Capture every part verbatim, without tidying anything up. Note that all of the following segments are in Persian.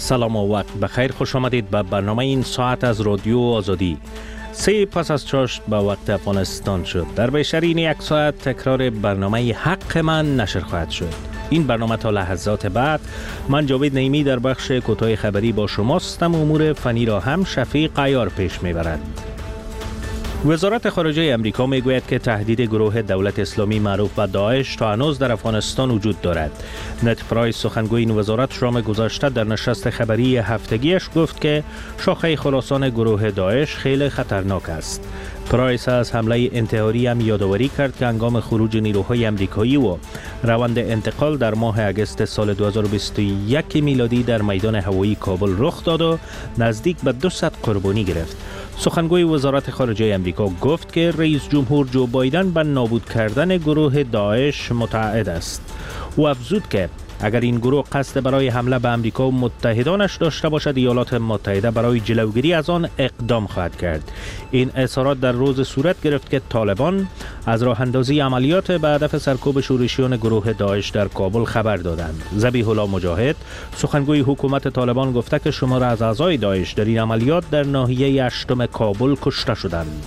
سلام و وقت بخیر، خوش آمدید به برنامه این ساعت از رادیو آزادی. سه پس از چاشت به وقت افغانستان شد. در بیشتر این یک ساعت تکرار برنامه حق من نشر خواهد شد. این برنامه تا لحظات بعد من جاوید نعیمی در بخش کوتاه خبری با شماستم. امور فنی را هم شفیق عیار پیش میبرد. وزارت خارجه امریکا میگوید که تهدید گروه دولت اسلامی معروف به داعش تا هنوز در افغانستان وجود دارد. نت پرایس سخنگوی این وزارت شام گذشته در نشست خبری هفتگیش گفت که شاخه خراسان گروه داعش خیلی خطرناک است. پرایس از حمله انتحاری هم یادآوری کرد که هنگام خروج نیروهای امریکایی و روند انتقال در ماه اگست سال دو هزار و بیست و یک میلادی در میدان هوایی کابل رخ داد و نزدیک به دویست قربانی گرفت. سخنگوی وزارت خارجه امریکا گفت که رئیس جمهور جو بایدن به نابود کردن گروه داعش متعهد است. او افزود که اگر این گروه قصد برای حمله به امریکا و متحدانش داشته باشد، ایالات متحده برای جلوگیری از آن اقدام خواهد کرد. این اظهارات در روز صورت گرفت که طالبان از راه اندازی عملیات به هدف سرکوب شورشیان گروه داعش در کابل خبر دادند. ذبیح الله مجاهد سخنگوی حکومت طالبان گفته که شمار از اعضای داعش در این عملیات در ناحیه هشتم کابل کشته شدند.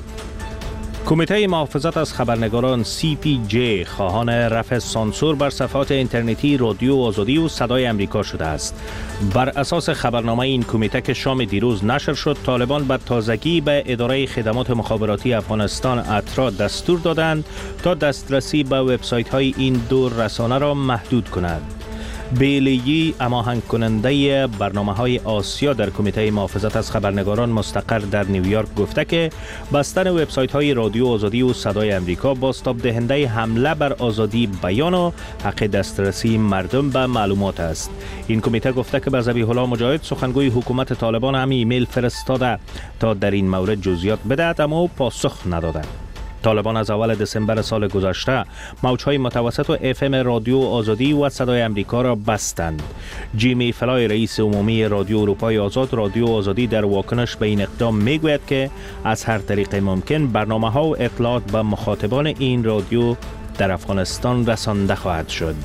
کمیته محافظت از خبرنگاران سی پی جی خواهان رفع سانسور بر صفحات اینترنتی رادیو آزادی و صدای امریکا شده است. بر اساس خبرنامه این کمیته که شام دیروز نشر شد، طالبان به تازگی به اداره خدمات مخابراتی افغانستان اترا دستور دادند تا دسترسی به وبسایت های این دو رسانه را محدود کنند. بیلیی هماهنگ کننده برنامه های آسیا در کمیته محافظت از خبرنگاران مستقر در نیویورک گفته که بستن وبسایت های رادیو آزادی و صدای امریکا بازتاب دهنده حمله بر آزادی بیان و حق دسترسی مردم به معلومات است. این کمیته گفته که به ذبیح الله مجاهد سخنگوی حکومت طالبان هم ایمیل فرستاده تا در این مورد جزئیات بدهد، اما پاسخ نداده. طالبان از اول دسامبر سال گذشته موجهای متوسط و اف ام رادیو آزادی و صدای امریکا را بستند. جیمی فلای رئیس عمومی رادیو اروپای آزاد رادیو آزادی در واکنش به این اقدام میگوید که از هر طریق ممکن برنامه ها و اطلاعات به مخاطبان این رادیو در افغانستان رسانده خواهد شد.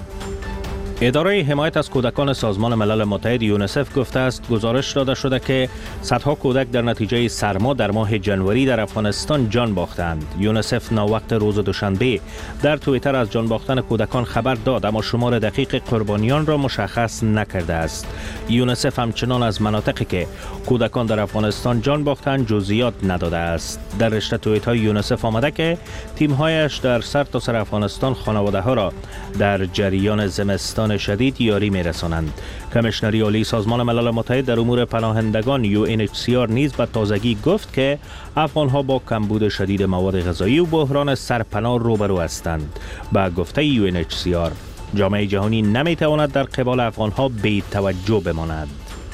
اداره حمایت از کودکان سازمان ملل متحد یونیسف گفته است گزارش داده شده که صدها کودک در نتیجه سرما در ماه جنوری در افغانستان جان باختند. یونیسف ناوقت روز دوشنبه در توییتر از جان باختن کودکان خبر داد، اما شمار دقیق قربانیان را مشخص نکرده است. یونیسف همچنان از مناطقی که کودکان در افغانستان جان باختند جزئیات نداده است. در رشته توییت های یونیسف آمده که تیم‌هایش در سرتاسر افغانستان خانواده ها را در جریان زمستان شدید یاری می‌رسانند. کمیشنری عالی سازمان ملل متحد در امور پناهندگان یو ان اچ سی آر نیز به تازگی گفت که افغان‌ها با کمبود شدید مواد غذایی و بحران سرپناه روبرو هستند. با گفته یو ان اچ سی آر جامعه جهانی نمی‌تواند در قبال افغان‌ها بی توجه بماند.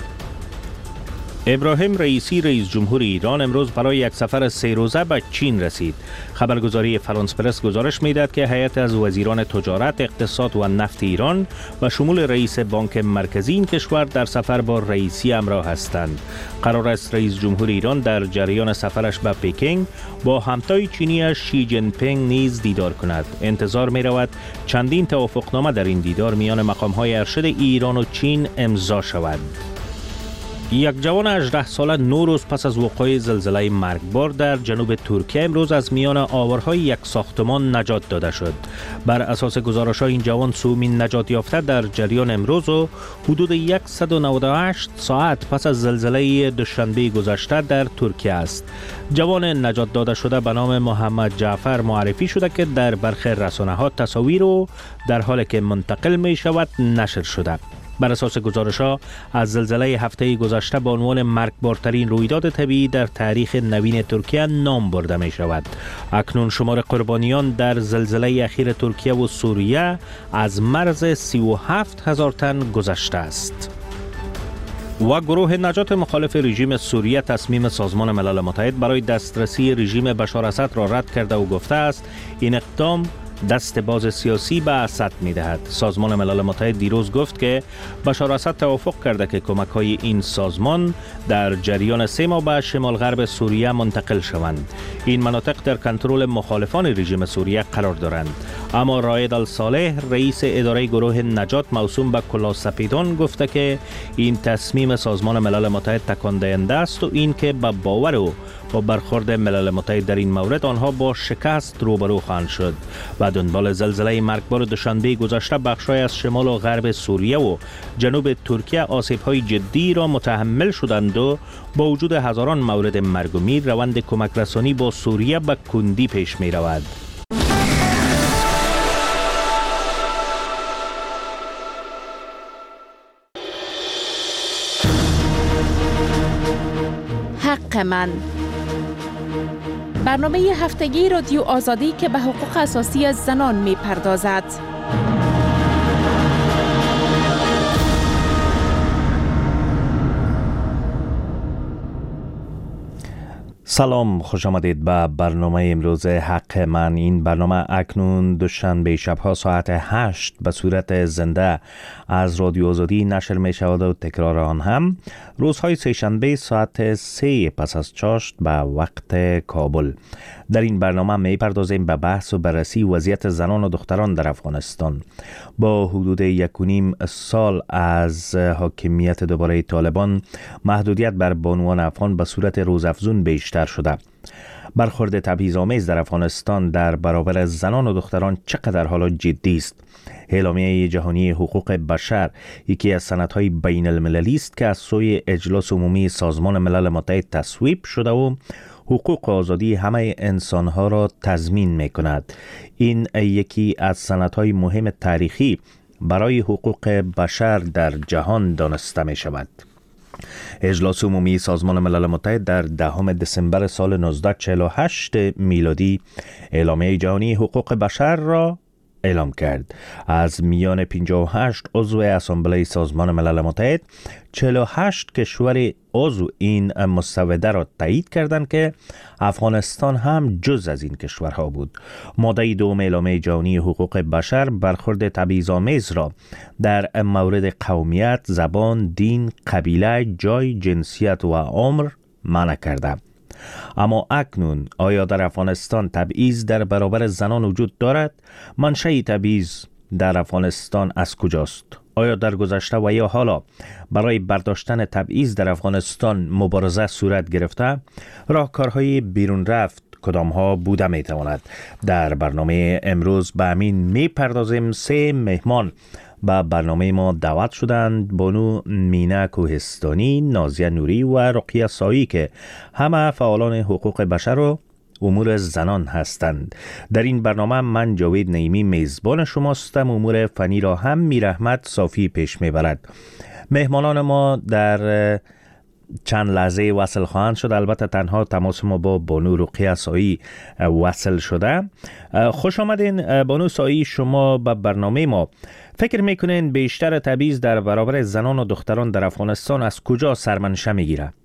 ابراهیم رئیسی رئیس جمهور ایران امروز برای یک سفر سه روزه به چین رسید. خبرگزاری فرانس پرس گزارش می‌دهد که هیئت از وزیران تجارت، اقتصاد و نفت ایران و شمول رئیس بانک مرکزی این کشور در سفر با رئیسی همراه هستند. قرار است رئیس جمهور ایران در جریان سفرش به پکینگ با همتای چینی شی جین پینگ نیز دیدار کند. انتظار می‌رود چندین توافقنامه در این دیدار میان مقام‌های ارشد ایران و چین امضا شود. یک جوان هجده ساله نه روز پس از وقوع زلزله مرگبار در جنوب ترکیه امروز از میان آوارهای یک ساختمان نجات داده شد. بر اساس گزارش‌ها این جوان سومین نجات یافته در جریان امروز و حدود صد و نود و هشت ساعت پس از زلزله دوشنبه گذشته در ترکیه است. جوان نجات داده شده به نام محمد جعفر معرفی شده که در برخی رسانه‌ها تصاویر و در حالی که منتقل می شود نشر شده. بر اساس گزارش‌ها از زلزله هفته گذشته به عنوان مرگبارترین رویداد طبیعی در تاریخ نوین ترکیه نام برده می شود. اکنون شمار قربانیان در زلزله اخیر ترکیه و سوریه از مرز سی و هفت هزار تن گذشته است. و گروه نجات مخالف رژیم سوریه تصمیم سازمان ملل متحد برای دسترسی رژیم بشار اسد را رد کرده و گفته است این اقدام دست باز سیاسی به اسد می دهد. سازمان ملل متحد دیروز گفت که بشار اسد توافق کرده که کمک های این سازمان در جریان سه ماه به شمال غرب سوریه منتقل شوند. این مناطق در کنترل مخالفان رژیم سوریه قرار دارند. اما رائد الصالح رئیس اداره گروه نجات موسوم به کلاه سپیدان گفته که این تصمیم سازمان ملل متحد تکان دهنده است و این که به باور او با برخورد ملل متحد در این مورد آنها با شکست روبرو خواهند شد. و دنبال زلزله مرگبار دوشنبه گذشته بخش‌های از شمال و غرب سوریه و جنوب ترکیه آسیب‌های جدی را متحمل شدند و با وجود هزاران مورد مرگ و میر روند کمک رسانی با سوریه به کندی پیش می رود. حق من، برنامه هفتگی رادیو آزادی که به حقوق اساسی از زنان می پردازد. سلام، خوش آمدید به برنامه امروز حق من. این برنامه اکنون دوشنبه شبها ساعت هشت به صورت زنده از رادیو آزادی نشر می شود و تکرار آن هم روزهای سه‌شنبه ساعت سه پس از چاشت به وقت کابل. در این برنامه می پردازیم به بحث و بررسی وضعیت زنان و دختران در افغانستان. با حدود یک و نیم سال از حاکمیت دوباره طالبان، محدودیت بر بانوان افغان به صورت روزافزون بیشتر شده. برخورد تبعیض‌آمیز در افغانستان در برابر زنان و دختران چقدر حالا جدی است؟ اعلامیه جهانی حقوق بشر یکی از سندهای بین المللی است که از سوی اجلاس عمومی سازمان ملل متحد تصویب شده و حقوق و آزادی همه انسانها را تضمین می کند. این یکی از سندهای مهم تاریخی برای حقوق بشر در جهان دانسته می شود. اجلاس عمومی سازمان ملل متحد در دهم دسامبر سال نوزده چهل و هشت میلادی اعلامیه جهانی حقوق بشر را اعلام کرد. از میان پنجاه و هشت عضو اسامبله سازمان ملل متحد، چهل و هشت کشور عضو این مسوده را تایید کردند که افغانستان هم جز از این کشورها بود. ماده دوم اعلامیه جهانی حقوق بشر برخورد تبعیض‌آمیز را در مورد قومیت، زبان، دین، قبیله، جای، جنسیت و عمر منع کرده. اما اکنون آیا در افغانستان تبعیض در برابر زنان وجود دارد؟ منشأ تبعیض در افغانستان از کجاست؟ آیا در گذشته و یا حالا برای برداشتن تبعیض در افغانستان مبارزه صورت گرفته؟ راهکارهای بیرون رفت کدام ها بوده می تواند؟ در برنامه امروز به همین می پردازیم. سه مهمان به برنامه ما دعوت شدند: بانو مینا کوهستانی، نازیه نوری و رقیه سایی که همه فعالان حقوق بشر و امور زنان هستند. در این برنامه من جاوید نعیمی میزبان شماستم. امور فنی را هم میرحمت صافی پیش میبرد. مهمانان ما در چند لحظه وصل خواهند شد. البته تنها تماس ما با بانو رقیه سایی وصل شده. خوش آمدین بانو سایی. شما به برنامه ما فکر میکنین بیشتر تبعیض در برابر زنان و دختران در افغانستان از کجا سرمنشه میگیره؟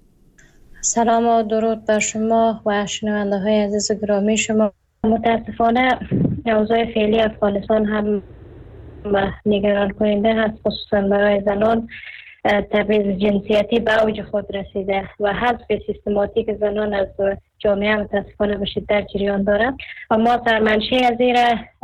سلام و درود بر شما و شنونده های عزیز گرامی شما. متاسفانه اوضاع فعلی افغانستان هم نگران کننده هست، خصوصا برای زنان. تبعیض جنسیتی به اوج خود رسیده و حذف سیستماتیک زنان از جامعه متاسفانه به شدت جریان داره. اما سرمنشه از این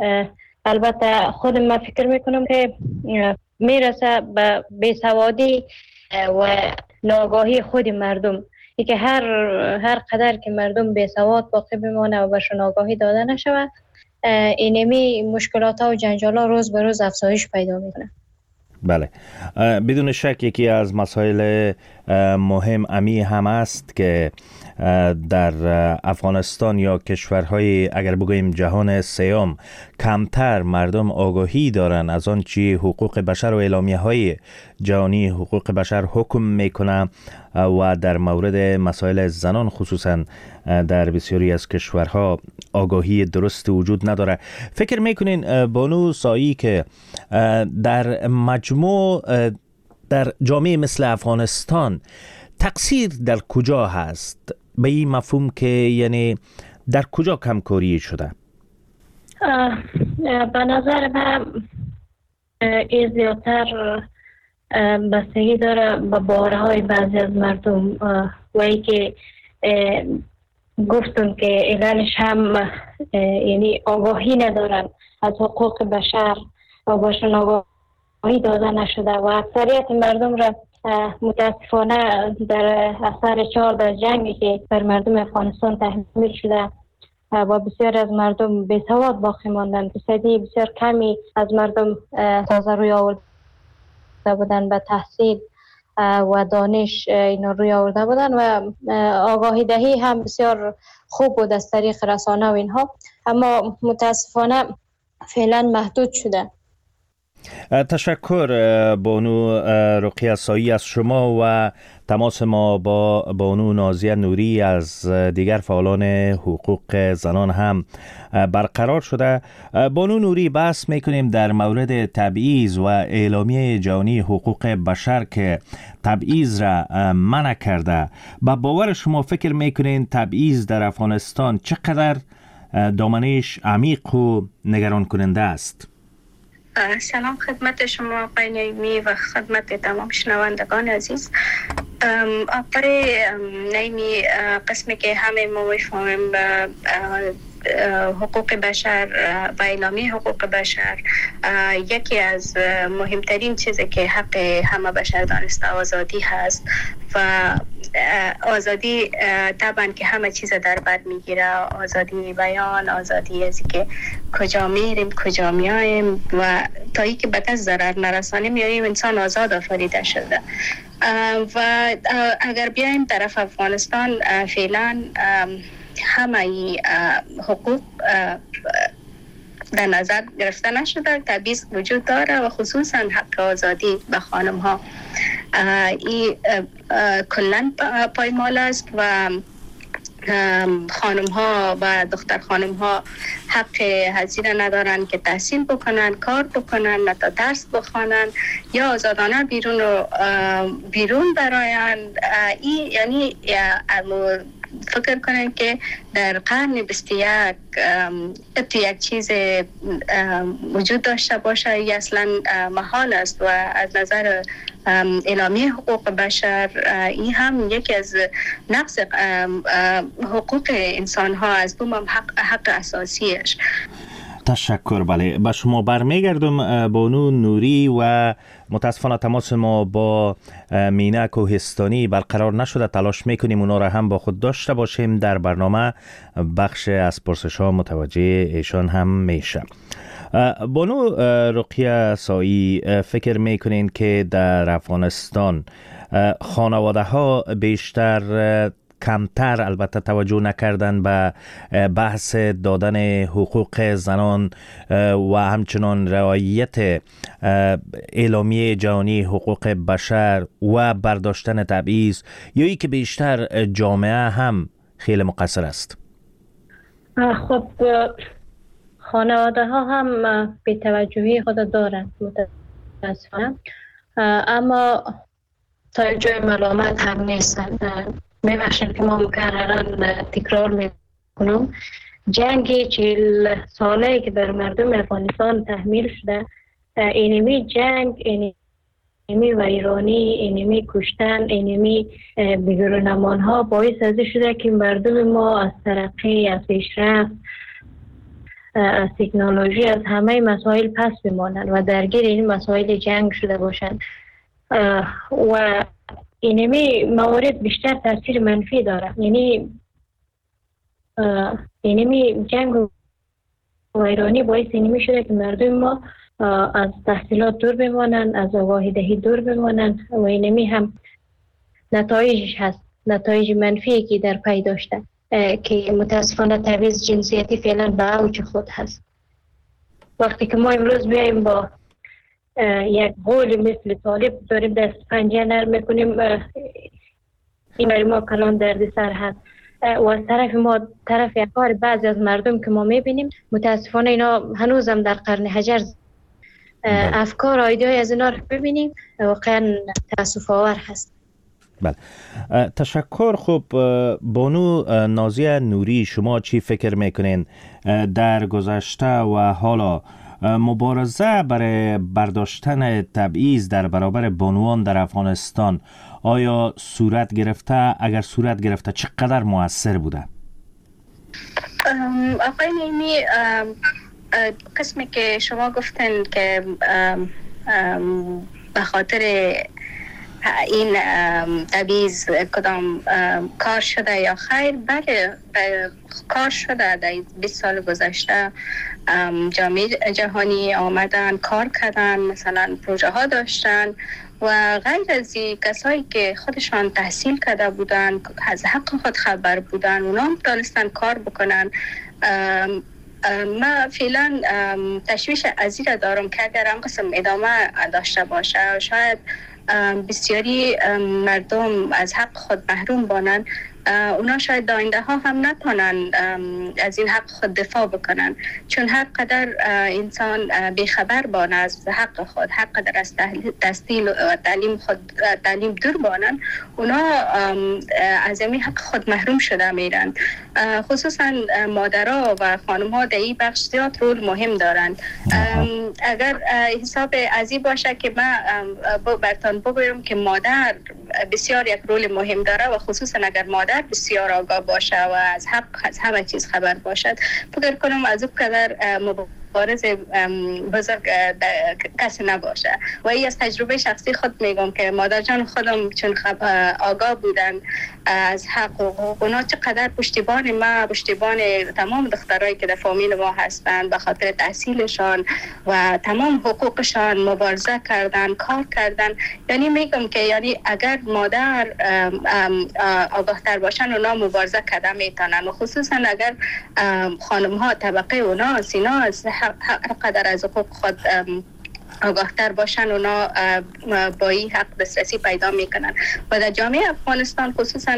البته خود من فکر میکنم که میرسه به بیسوادی و ناآگاهی خود مردم. ای که هر هر قدر که مردم بیسواد باقی بمانه و بهشون آگاهی داده نشود، اینمی مشکلات ها و جنجال ها روز به روز افزایش پیدا میکنه. بله، بدون شک یکی از مسائل مهم امی هم است که در افغانستان یا کشورهای اگر بگوییم جهان سیام کمتر مردم آگاهی دارن از آن چی حقوق بشر و اعلامیه های جهانی حقوق بشر حکم میکنه و در مورد مسائل زنان خصوصا در بسیاری از کشورها آگاهی درست وجود نداره. فکر میکنین بانو سایی که در مجموع در جامعه مثل افغانستان تقصیر در کجا هست؟ به این مفهوم که یعنی در کجا کمکاری شده؟ به نظر من این زیادتر بستگی داره به باورهای بعضی از مردم و ای که گفتم که علالش هم یعنی آگاهی ندارن از حقوق بشر و باشون آگاهی داده نشده و اکثریت مردم را متاسفانه در اثر چهارده جنگی که بر مردم افغانستان تحمیل شده و بسیار از مردم بی‌سواد باقی ماندن. فیصدی بسیار کمی از مردم تازه روی آورده بودن به تحصیل و دانش اینا روی آورده بودن و آگاهی دهی هم بسیار خوب بود از طریق رسانه و اینها، اما متاسفانه فعلا محدود شده. تشکر بانو رقیه سایی از شما و تماس ما با بانو نازیه نوری از دیگر فعالان حقوق زنان هم برقرار شده. بانو نوری، بحث میکنیم در مورد تبعیض و اعلامیه جهانی حقوق بشر که تبعیض را منع کرده. با باور شما فکر میکنین تبعیض در افغانستان چقدر دامنش عمیق و نگران کننده است؟ سلام خدمت شما آقای نعیمی و خدمت تمام شنوندگان عزیز. برای نعیمی قسمی که همه ما میفهمیم حقوق بشر و اعلامیه حقوق بشر یکی از مهمترین چیزی که حق همه بشر دانسته آزادی هست و آزادی طبعا که همه چیز در بر میگیره، آزادی بیان، آزادی از که کجا میریم کجا میاییم و تا ای که به کس ضرر نرسانیم یعنی انسان آزاد آفریده شده. و اگر بیایم طرف افغانستان فعلا همه حقوق در نظر گرفته نشده، تبعیض وجود داره و خصوصا حق آزادی به خانم ها این کلن پایمال است و خانم ها و دختر خانم ها حق هزینه ندارن که تحصیل بکنن، کار بکنن، نتا درس بخوانن یا آزادانه بیرون رو بیرون براین. این یعنی فکر کنن که در قرن بیست و یک یک چیز وجود داشته باشه یا اصلا محال است و از نظر اعلامیه حقوق بشر این هم یکی از نقض حقوق انسان ها از دوم حق, حق اساسیش. تشکر. بله، به شما برمیگردم بانو نوری و متاسفانه تماس ما با مینا کوهستانی برقرار نشده. تلاش میکنیم اونا را هم با خود داشته باشیم در برنامه. بخش از پرسش ها متوجه ایشان هم میشه. بانو رقیه سایی، فکر میکنین که در افغانستان خانواده ها بیشتر کمتر البته توجه نکردن به بحث دادن حقوق زنان و همچنان رعایت اعلامیه جهانی حقوق بشر و برداشتن تبعیض، یا ای که بیشتر جامعه هم خیلی مقصر است؟ خب خانواده ها هم بی توجهی خود دارند متاسفانه، اما تا جای ملامت هم نیستند. میبخشید که ما مکررن تکرار میکنم، جنگ چهل ساله که بر مردم افغانستان تحمیل شده، اینمی جنگ، اینمی ویرانی، اینمی کشتن، اینمی بگرونمان ها باعث از شده که مردم ما از ترقی، از پیشرفت، از تکنولوژی، از همه مسائل پس بمانند و درگیر این مسائل جنگ شده باشند و اینمی موارد بیشتر تاثیر منفی داره. یعنی اینمی جنگ و ویرانی باعث اینمی شده که مردم ما از تحصیلات دور بمانند، از آگاهی دهی دور بمانند و اینمی هم نتایجش هست، نتایج منفی که در پی داشته که متاسفانه تبعیض جنسیتی فعلا به اوج خود هست. وقتی که ما امروز بیاییم با یک قول مثل طالب داریم دست پنجه نرم میکنیم، این برای ما کلان درد سر هست و از طرف ما طرف افکار بعضی از مردم که ما میبینیم متاسفانه اینا هنوزم در قرن حجر افکار و ایده های از اینا رو ببینیم واقعا تأسف آور هست. بله، تشکر. خب بانو نازیه نوری، شما چی فکر میکنین در گذشته و حالا مبارزه برای برداشتن تبعیض در برابر بانوان در افغانستان آیا صورت گرفته؟ اگر صورت گرفته چقدر مؤثر بوده؟ آقای نیمی، قسمی که شما گفتن که به خاطر این تبعیض کدام کار شده یا خیر، بله کار شده. در بیست سال گذشته جامعه جهانی آمدن کار کردن، مثلا پروژه ها داشتن و غیر از این کسایی که خودشان تحصیل کرده بودن، از حق خود خبر بودن، اونا هم دانستن کار بکنن. ما فعلا تشویش ازیر دارم که اگر هم قسم ادامه داشته باشه شاید بسیاری مردم از حق خود محروم بانند. اونا شاید داینده ها هم نتونن از این حق خود دفاع بکنن، چون هر قدر انسان بیخبر بانه از حق خود، هر قدر از تحصیل و تعلیم خود تعلیم دور بانن، اونا از این حق خود محروم شده میرن. خصوصا مادرها و خانم‌ها در این بخش زیاد رول مهم دارند. اگر حساب ازی باشه که من برتان بگویم که مادر بسیار یک رول مهم داره و خصوصا اگر مادر بسیار آگاه باشه و از حق از همه چیز خبر باشد، فکر کنم از اون قدر مبارز بزرگ کسی نباشه. و این از تجربه شخصی خود میگم که مادر جان خودم چون آگاه بودن از حق و حقوق اونا، چقدر پشتیبان ما، پشتیبان تمام دخترایی که در فامیل ما هستند به خاطر تحصیلشان و تمام حقوقشان مبارزه کردن، کار کردن. یعنی میگم که یعنی اگر مادر آگاهتر باشن اونا مبارزه کردن میتونن، و خصوصا اگر خانم ها طبقه اونا سینا از هر قدر از حقوق خود آگاهتر باشن، اونا با این حق دسترسی پیدا میکنن. و در جامعه افغانستان خصوصا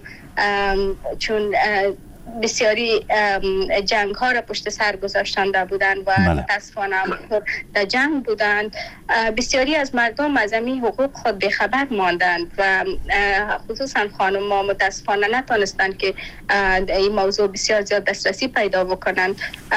چون بسیاری جنگ ها را پشت سر گذاشتنده بودن و متاسفانه در جنگ بودند، بسیاری از مردم از این حقوق خود بخبر ماندند و خصوصا خانم ها متاسفانه نتونستند که این موضوع بسیار زیاد دسترسی پیدا بکنند.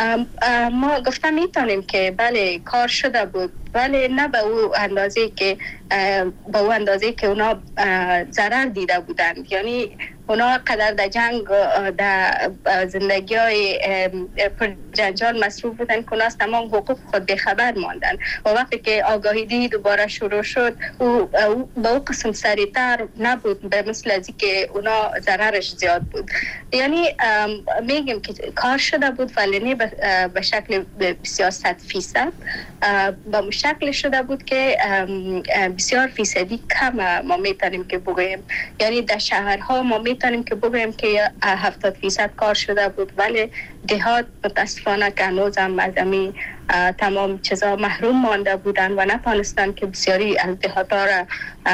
ما گفتم میتونیم که بله کار شده بود، ولی نه به او اندازه که به او اندازه که اونا ضرر دیده بودند. یعنی اونا قدر در جنگ در زندگی های پر جنجال مصروف بودن که اونا از تمام حقوق خود بخبر ماندن و وقتی که آگاهی دی دوباره شروع شد او به او قسم سریعتر نبود به مثل ازی که اونا ضررش زیاد بود. یعنی میگم که کار شده بود ولی نه به شکل بسیار صد فیصد، به شکل شده بود که بسیار فیصدی کم ما میتونیم که بگویم. یعنی در شهرها ما میتونیم که بگویم که هفتاد فیصد کار شده بود، ولی دهات متاسفانه که هنوز هم از امی تمام چیزا محروم مانده بودن و نتونستن که بسیاری از دهاتا را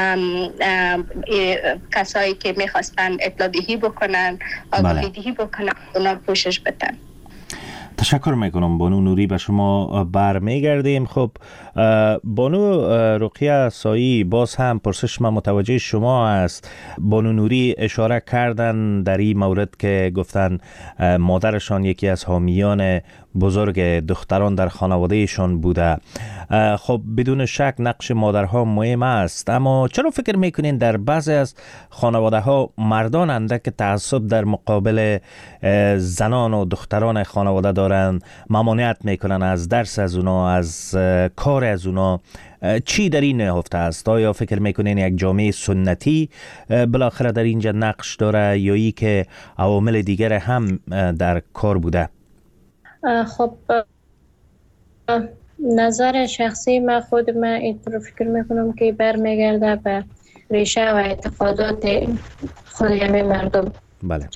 کسایی که میخواستن اطلاع دهی بکنن، آگاهی دهی بکنن، اونا کوشش بتن. تشکر میکنم بانو نوری، به شما برمیگردیم. خب بانو رقیه سایی، باز هم پرسش من متوجه شما است. بانو نوری اشاره کردن در این مورد که گفتن مادرشان یکی از حامیان بزرگ دختران در خانوادهشان بوده. خب بدون شک نقش مادرها مهم است، اما چرا فکر میکنین در بعضی از خانواده ها مردان اندک تعصب در مقابل زنان و دختران خانواده دارن، ممانعت میکنن از درس از اونا، از کار از اونا؟ چی در این نهفته است؟ آیا فکر میکنین یک جامعه سنتی بالاخره در اینجا نقش داره یا ای که عوامل دیگر هم در کار بوده؟ خب نظر شخصی من خود من اینطور فکر میکنم که برمیگرده به ریشه و اعتقادات خود همه مردم. بله.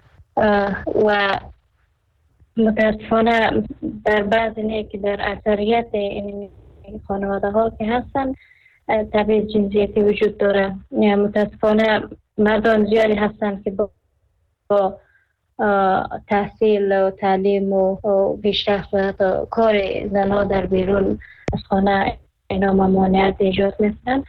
و متاسفانه در بعضی نه که در اکثریت این خانواده ها که هستن تبعیض جنسیتی وجود داره. متاسفانه مردم زیادی هستن که با, با تحصیل و تعلیم و پیشرفت و کار زنها در بیرون از خانه اینا ممانعت ایجاد میکنن.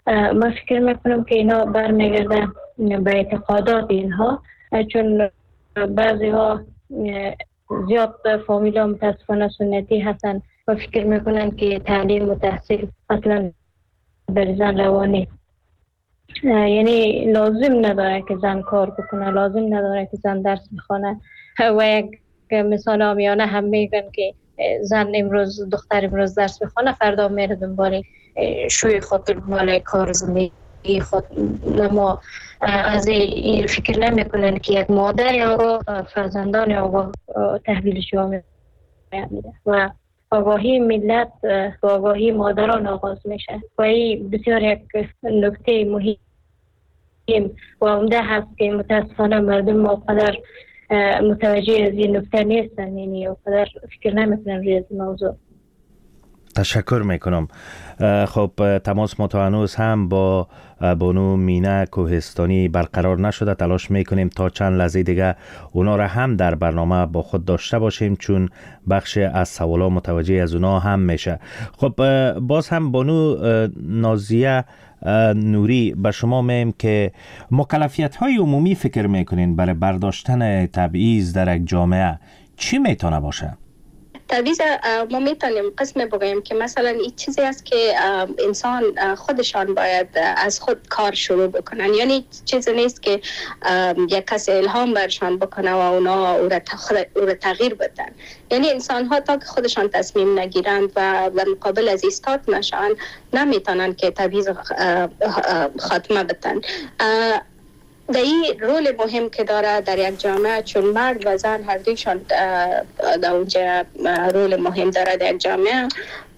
من فکر میکنم که اینا برمیگرده به اعتقادات اینها، چون بعضی ها زیاد فامیل ها متاسفانه سنتی هستن و فکر میکنن که تعلیم و تحصیل اصلا در زن روانی، یعنی لازم نداره که زن کار بکنه، لازم نداره که زن درس بخونه. و یک مثال آمیانه هم میگن که زن امروز دختر امروز درس بخونه، فردا میره دنبال شوی خود، دنبال کار زندگی خود. ما از این فکر نمیکنن که یک مادر یا فرزندان یا تحویل جامعه میده و آگاهی ملت با آگاهی مادران آغاز میشه و این بسیار یک نکته مهم و عمده هست که متاسفانه مردم مقدر متوجه از این نکته نیستن، یعنی مقدر فکر نمیکنن روی از موضوع. تشکر میکنم. خب تماس ما تا هنوز هم با بانو مینه کوهستانی برقرار نشده. تلاش میکنیم تا چند لحظه دیگه اونا را هم در برنامه با خود داشته باشیم، چون بخش از سوالا متوجه از اونا هم میشه. خب باز هم بانو نازیه نوری، به شما میم که مکلفیت های عمومی فکر میکنین برای برداشتن تبعیض در یک جامعه چی میتونه باشه؟ تبعیض ما میتونیم قسم بگوییم که مثلا این چیزی است که انسان خودشان باید از خود کار شروع بکنن، یعنی چیزی نیست که یک کسی الهام برشان بکنه و اونا او را تغییر بدن. یعنی انسان ها تا که خودشان تصمیم نگیرند و در مقابل از ایستاد نشان، نمیتونن که تبعیض خاتمه بدن. در این رول مهم که داره در یک جامعه، چون مرد و زن هر دویشان در اونجا رول مهم داره در یک جامعه،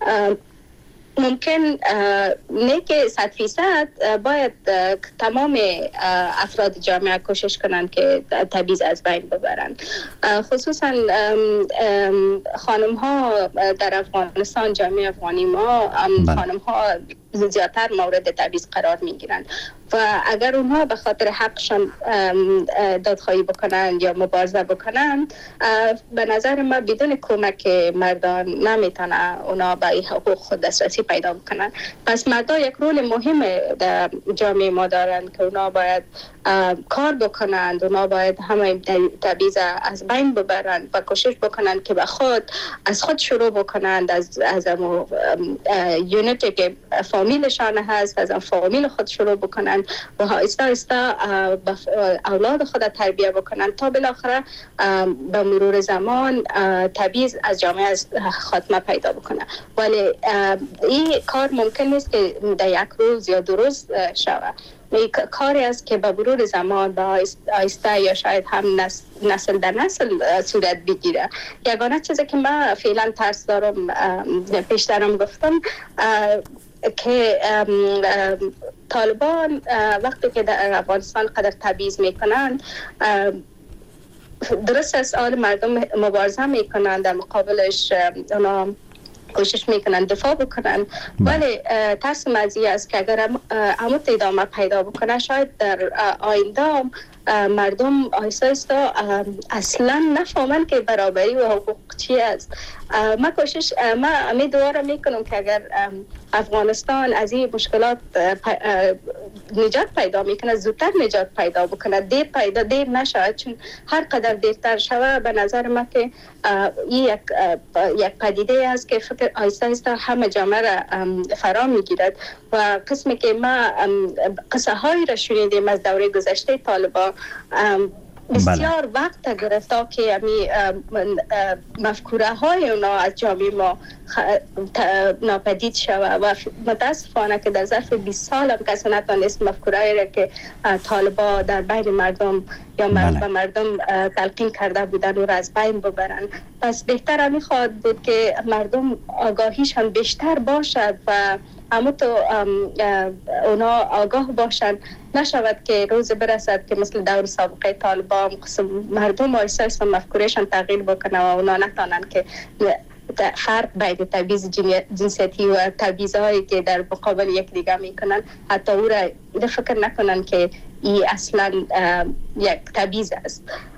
ممکن نه که صد فیصد باید تمام افراد جامعه کوشش کنند که تبعیض از بین ببرند. خصوصا خانم ها در افغانستان، جامعه افغانی ما خانم ها زیادتر مورد تبعیض قرار می گیرند و اگر اونها به خاطر حقشان دادخواهی بکنند یا مبارزه بکنند، به نظر من بدون کمک مردان نمیتونه اونا به حقوق خود دسترسی پیدا بکنند. پس مردا یک رول مهم در جامعه ما دارند که اونا باید کار بکنند، اونا باید همه تبعیض از بین ببرند و کوشش بکنند که به خود از خود شروع بکنند، از از یونیتی که فامیلشان هست از فامیل خود شروع بکنند و آهسته آهسته اولاد خود تربیت بکنند تا بالاخره به مرور زمان تبعیض از جامعه خاتمه پیدا بکنه. ولی این کار ممکن نیست که در یک روز یا دو روز شود. این کاری است که به مرور زمان با آهسته یا شاید هم نسل در نسل صورت بگیره. یگانه چیزی که من فعلا ترس دارم، پیشترم گفتم که طالبان وقتی که در افغانستان قدر تبعیض میکنند، درست است آل مردم مبارزه میکنند، در مقابلش اونا کوشش میکنن دفاع بکنن، ولی ترس مزی است که اگر عمود ادامه پیدا بکنه، شاید در آینده مردم آهسته آهسته اصلا نفهمن که برابری و حقوق چی است. ما کوشش ما امیدوارم میکنم که اگر افغانستان از این مشکلات نجات پیدا میکنه، زودتر نجات پیدا بکنه، دیر پیدا دیر نشود، چون هر قدر دیرتر شود به نظر ما که این یک یک پدیده است که فکر آهسته آهسته همه جامعه را فرا میگیرد. و قسمی که ما قصه هایی را شنیدیم از دوره گذشته طالبان، بسیار بله. وقت گرفته که امی مفکوره های اونا از جامعه ما ناپدید شود و متاسفانه که در ظرف بیست سال هم کسی نتوانست مفکوره را که طالبان در بین مردم یا بله. مردم تلقین کرده بودن و را از بین ببرن. پس بهتر همی خواهد بود که مردم آگاهیشان بیشتر باشد و اما تو اونا آگاه باشن، نشود که روز برسد که مثل دور سابقه طالبان مردم آیسته آیسته مفکورشان تغییر بکنه و اونا نتانن که فرق بین تبعیض جنسیتی و تبعیض هایی که در مقابل یک دیگه میکنن، حتی او را فکر نکنن که این اصلا یک تبعیض است.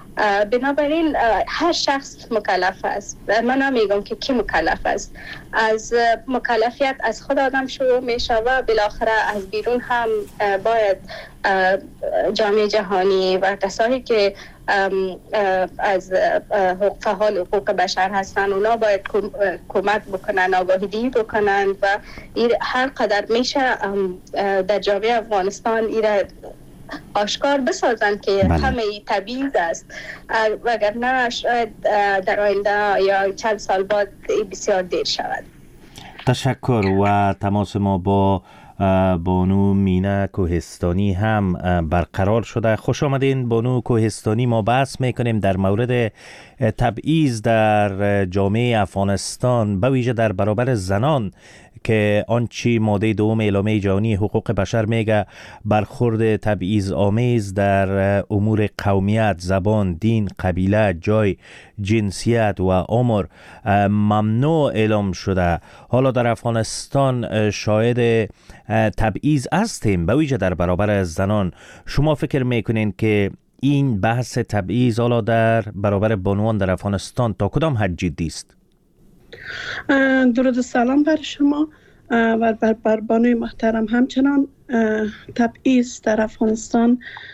بنابراین هر شخص مکلف است. من نمیگم که کی مکلف است. از مکلفیت از خود آدم شروع می شود، بالاخره از بیرون هم باید جامعه جهانی و کسانی که از فعال حقوق بشر هستند اونا باید کمک بکنن، آگاهی بکنن و هر قدر میشه در جامعه افغانستان ایره آشکار بسازن که بله. همه تبعیض است، وگرنه شاید در آینده یا چند سال بعد بسیار دیر شود. تشکر. و تماس ما با بانو مینا کوهستانی هم برقرار شده. خوش آمدین بانو کوهستانی. ما بحث میکنیم در مورد تبعیض در جامعه افغانستان، به ویژه در برابر زنان، که آنچه ماده دوم اعلامیه جهانی حقوق بشر میگه برخورد تبعیض آمیز در امور قومیت، زبان، دین، قبیله، جای، جنسیت و عمر ممنوع اعلام شده. حالا در افغانستان شاهد تبعیض هستیم، به ویژه در برابر زنان. شما فکر میکنین که این بحث تبعیض حالا در برابر بانوان در افغانستان تا کدام حد جدی است؟ درود سلام بر شما و بر, بر بانوی محترم. همچنان تبعیض در افغانستان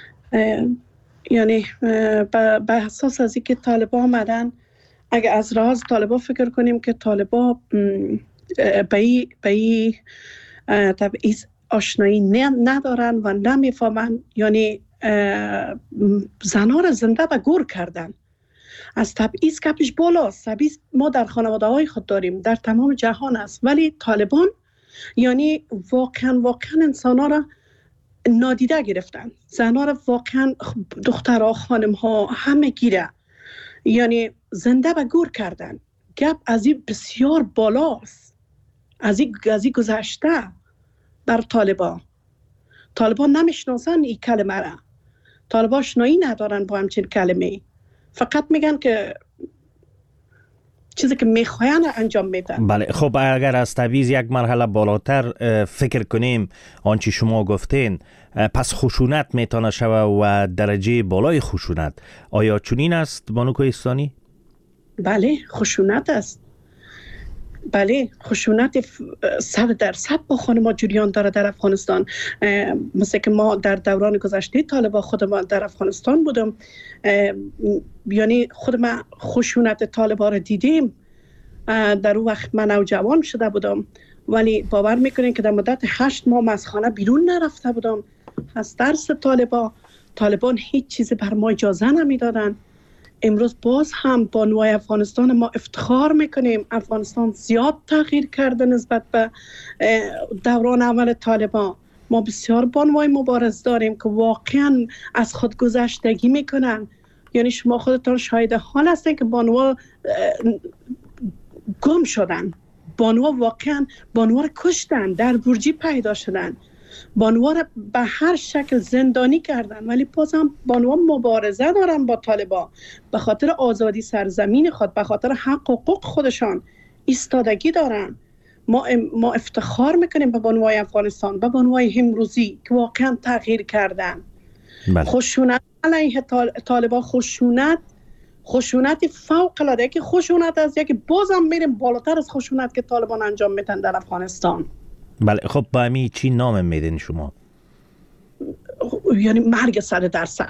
یعنی به اساس از اینکه طالبا آمدن، اگه از راز طالبا فکر کنیم که طالبا به این تبعیض آشنایی ندارن و نمیفهمن، یعنی زنها را زنده به گور کردن. از تبعیض کپش بالاست. تبعیض ما در خانواده های خود داریم، در تمام جهان است، ولی طالبان یعنی واقعا واقعا انسان ها را نادیده گرفتن، زن ها را واقعا، دخترها، خانم ها همه گیره، یعنی زنده به گور کردن. گپ از این بسیار بالاست، از این از این گذشته در طالبان. طالبان نمیشناسن این کلمه را، طالبان آشنایی ندارن با همچین کلمه، فقط میگن که چیزی که میخواین انجام میدن. بله. خب اگر از تبعیض یک مرحله بالاتر فکر کنیم، آنچه شما گفتین، پس خشونت میتونه شوه و درجه بالای خشونت. آیا چنین است بانو کوهستانی؟ بله خشونت است. بله خشونت صد درصد با خانم‌ها جریان داره در افغانستان. مثل که ما در دوران گذشته طالبان خود ما در افغانستان بودم، یعنی خود ما خشونت طالبان را دیدیم. در اون وقت من نوجوان شده بودم، ولی باور میکنین که در مدت هشت ماه از خانه بیرون نرفته بودم از ترس طالبان. طالبان هیچ چیزی بر ما اجازه نمیدادن. امروز باز هم بانوای افغانستان ما افتخار میکنیم. افغانستان زیاد تغییر کرده نسبت به دوران اول طالبان. ما بسیار بانوای مبارز داریم که واقعا از خود گذشتگی میکنن. یعنی شما خودتان شاهد حال هستین که بانوها گم شدن، بانوها واقعا بانوها را کشتن، در برجی پیدا شدن، بانوها را به هر شکل زندانی کردن، ولی بازم بانوها مبارزه دارن با طالبان به خاطر آزادی سرزمین خود، به خاطر حق و حقوق خودشان ایستادگی دارن. ما ما افتخار میکنیم به بانوای افغانستان، به بانوای امروزی که واقعا تغییر کردن. بله. خشونت علیه طالبان، خشونت خشونت فوق العاده، که خشونت از یکی بازم میریم بالاتر از خشونت که طالبان انجام میدن در افغانستان. بله. خب با امی چی نام میدین شما؟ یعنی مرگ صد درصد.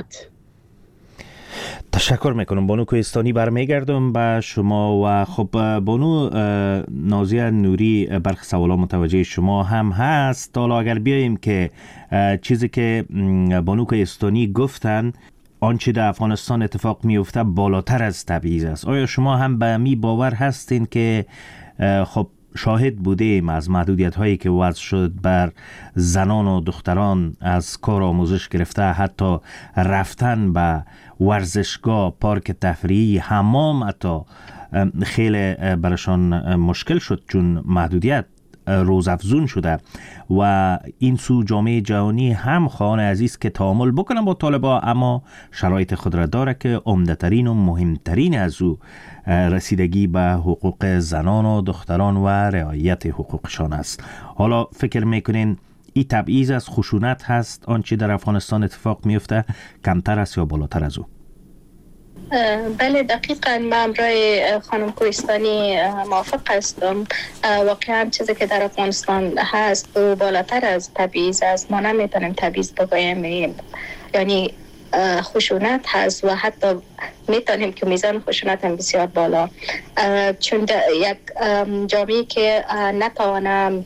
تشکر میکنم بانو کوهستانی. برمیگردم به شما و خب بانو نازیه نوری، برخی سوالا متوجه شما هم هست. حالا اگر بیاییم که چیزی که بانو کوهستانی گفتن، آنچه در افغانستان اتفاق میفته بالاتر از تبعیض است، آیا شما هم به می باور هستین که خب شاهد بودیم از محدودیت هایی که وضع شد بر زنان و دختران، از کار آموزش گرفته حتی رفتن به ورزشگاه، پارک تفریحی، حمام، حتی خیلی برشان مشکل شد چون محدودیت روزافزون شده و این سو جامعه جهانی هم خواهان عزیز که تعامل بکنن با طالبان، اما شرایط خود را داره که عمده‌ترین و مهمترین از او رسیدگی به حقوق زنان و دختران و رعایت حقوقشان است. حالا فکر میکنین این تبعیض از خشونت هست آنچه در افغانستان اتفاق میفته، کمتر است یا بالاتر از او؟ بله دقیقاً من امرای خانم کوهستانی موافق هستم. واقعا چیزی که در افغانستان هست و بالاتر از تبعیض است. ما نمیتونیم تبعیض بگوییم، یعنی خشونت هست و حتی میتونیم که میزان خشونت هم بسیار بالا، چون یک جامعه که نتوانم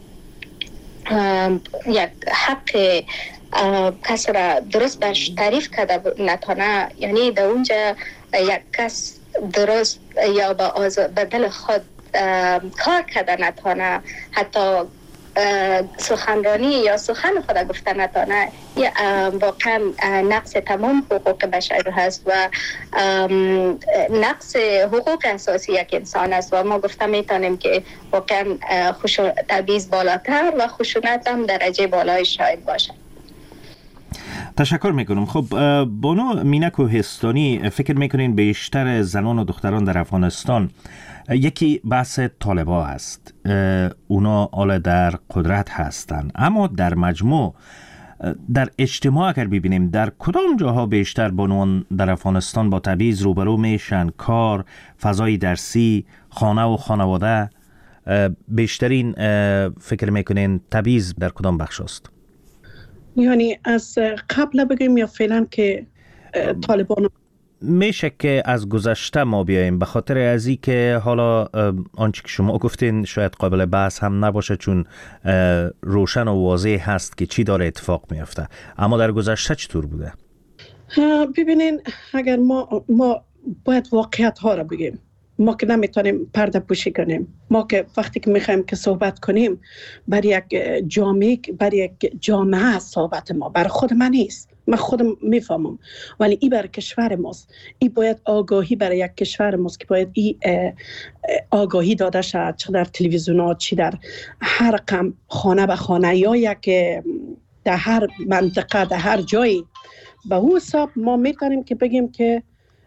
یک حق کس را درست برش تعریف کرده نتانه، یعنی در اونجا یک کس درست یا با دل خود کار کرده نتانه، حتی سخنرانی یا سخن خود گفته نتانه، واقعا نقص تمام حقوق بشر هست و نقص حقوق اساسی یک انسان است و ما گفته میتونیم که واقعا تبعیض بالاتر و خشونت هم درجه بالای شاید باشه. تشکر میکنم. خب بانو مینه کوهستانی، فکر میکنین بیشتر زنان و دختران در افغانستان یکی بحث طالبا است، اونا حالا در قدرت هستند، اما در مجموع در اجتماع اگر ببینیم در کدام جاها بیشتر بانوان در افغانستان با تبعیض روبرو میشن؟ کار، فضای درسی، خانه و خانواده، بیشترین فکر میکنین تبعیض در کدام بخش است؟ یعنی از قبل بگیم یا فعلا که طالبان؟ میشه که از گذشته ما بیاییم، به خاطر ازی که حالا آنچه که شما گفتین شاید قابل بحث هم نباشه چون روشن و واضح هست که چی داره اتفاق میفته، اما در گذشته چطور بوده؟ ببینین اگر ما ما باید واقعیت ها را بگیم، ما که نمیتونیم پرده پوشی کنیم. ما که وقتی که میخوایم که صحبت کنیم برای یک جامعه برای یک جامعه صحبت ما برای خود من نیست، من خودم میفهمم، ولی این برای کشور ماست. این باید آگاهی برای یک کشور ماست که باید این آگاهی داده شد، چه در تلویزیونات چی در هر قم خانه به خانه یا یک در هر منطقه در هر جایی. به اون حساب ما میتونیم که بگیم که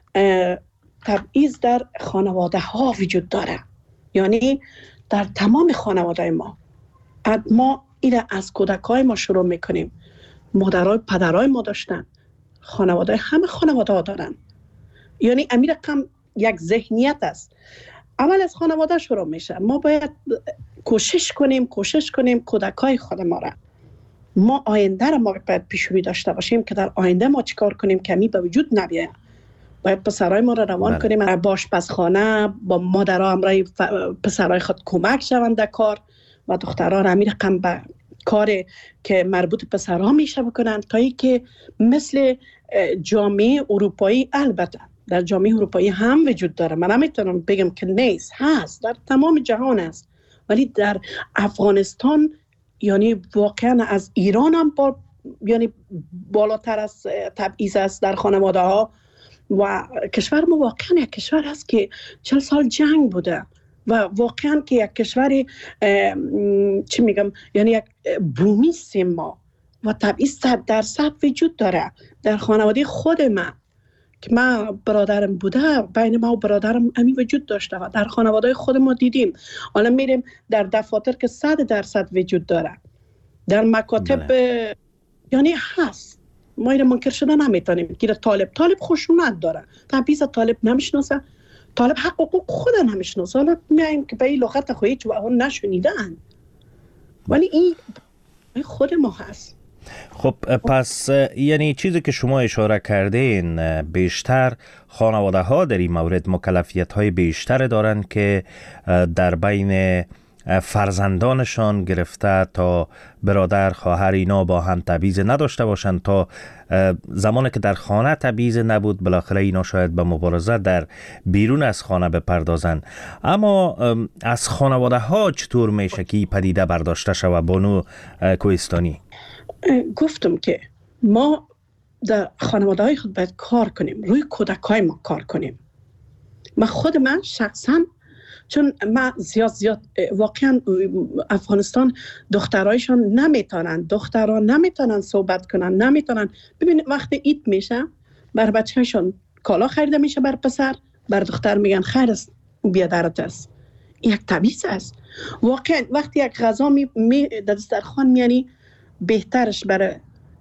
تبعیض در خانواده ها وجود داره، یعنی در تمام خانواده ما. ما این از کودکای ما شروع میکنیم، مادرای پدرای ما داشتن، خانواده همه خانواده ها دارن، یعنی امیر رقم یک ذهنیت است. اول از خانواده شروع میشه. ما باید کوشش کنیم کوشش کنیم کودکای خود ما را، ما آینده را ما باید پیش‌روی داشته باشیم که در آینده ما چیکار کنیم کمی به وجود نبیه. باید پسرای ما را روان بله. کنیم با آشپزخانه با مادرها همراه پسرای خود کمک شوند در کار و دخترها را همین رقم به کار که مربوط پسرها میشه بکنند تا ای که مثل جامعه اروپایی، البته در جامعه اروپایی هم وجود داره، من نمیتونم بگم که نیست، هست، در تمام جهان است، ولی در افغانستان یعنی واقعا از ایران هم با یعنی بالاتر از تبعیض است در خانواده ها. و کشور ما واقعا یک کشور است که چهل سال جنگ بوده و واقعا که یک کشور چی میگم یعنی یک بومی سیم ما و تبعیض صد درصد وجود داره در خانواده خود من که من برادرم بوده، بین ما و برادرم همین وجود داشته و در خانواده خود ما دیدیم. حالا میریم در دفاتر که صد درصد وجود داره، در مکاتب بله. یعنی هست. ما این منکر شده نمیتونیم که طالب طالب خشونت داره، تبعیض طالب نمیشناسه، طالب حق حقوق خود نمیشناسه. حالا میایم که به این لغت خو هیچ اون نشنیدن، ولی این خود ما هست. خب پس یعنی چیزی که شما اشاره کردین بیشتر خانواده ها در این مورد مکلفیت های بیشتر دارن که در بین فرزندانشان گرفته تا برادر خواهر اینا با هم تبعیض نداشته باشند، تا زمانی که در خانه تبعیض نبود بالاخره اینا شاید به مبارزه در بیرون از خانه بپردازن. اما از خانواده ها چطور میشه که پدیده برداشته شود؟ بانو کوهستانی، گفتم که ما در خانواده های خود باید کار کنیم، روی کودکای ما کار کنیم. من خود من شخصا چون من زیاد زیاد واقعا افغانستان دخترایشان نمیتونن دختران نمیتونن صحبت کنن، نمیتونن. ببین وقتی عید میشه بر بچه‌شون کالا خریده میشه، بر پسر بر دختر میگن خیر است بیا درت است. یک تبعیض است واقعا. وقتی یک غذا می, می در دسترخوان میانی بهترش برای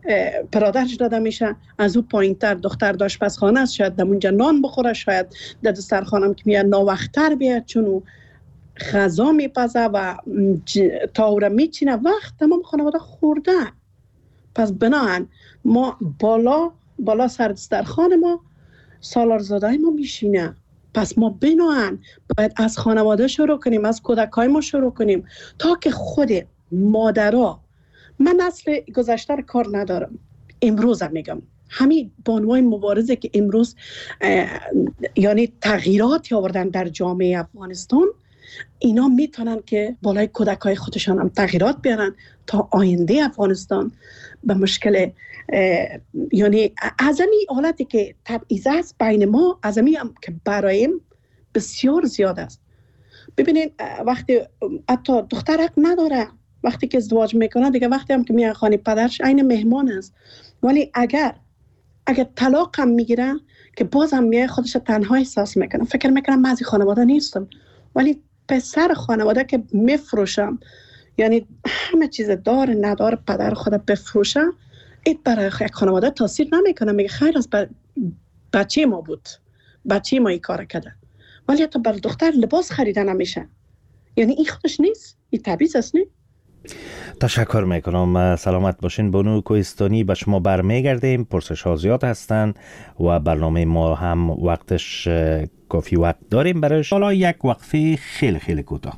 برادرش داده میشه، از او پایین تر دختر آشپزخانه است، شاید در اونجا نان بخوره، شاید در دسترخوانم که میاد ناوقتر بیاد چون او غذا میپزه و تاوره میچینه، وقت تمام خانواده خورده. پس بناهن ما بالا بالا سر دسترخوان ما سالارزاده ما میشینه. پس ما بناهن باید از خانواده شروع کنیم، از کودکای ما شروع کنیم تا که خود مادرها، من اصل گذشته رو کار ندارم، امروز هم میگم همین بانوای مبارزه که امروز یعنی تغییراتی آوردن در جامعه افغانستان، اینا میتونن که بالای کودکای خودشان هم تغییرات بیارن تا آینده افغانستان به مشکل یعنی ازمی حالتی که تبعیض است بین ما، ازمی هم که برایم بسیار زیاد است. ببینید وقتی حتی دختر حق نداره وقتی که ازدواج میکنه دیگه، وقتی هم که میاد خانه پدرش عین مهمان است، ولی اگر اگر طلاق هم میگیره که باز هم میاد خودش تنها احساس میکنه. فکر میکنم من از خانواده نیستم، ولی پسر خانواده که میفروشم، یعنی همه چیز دار ندار پدر خود بفروشه، این برای خانواده تاثیر نمیکنه. میگه خیر از بچه ما بود، بچه ما این کار کرده، ولی حتی برای دختر لباس خریده نمیشه. یعنی این خودش نیست، این تبعیض است. نه؟ تشکر میکنم. سلامت باشین. بانو کوهستانی به شما برمیگردیم. پرسش ها زیاد هستن و برنامه ما هم وقتش کافی وقت داریم برایش. حالا یک وقفه خیلی خیلی کوتاه.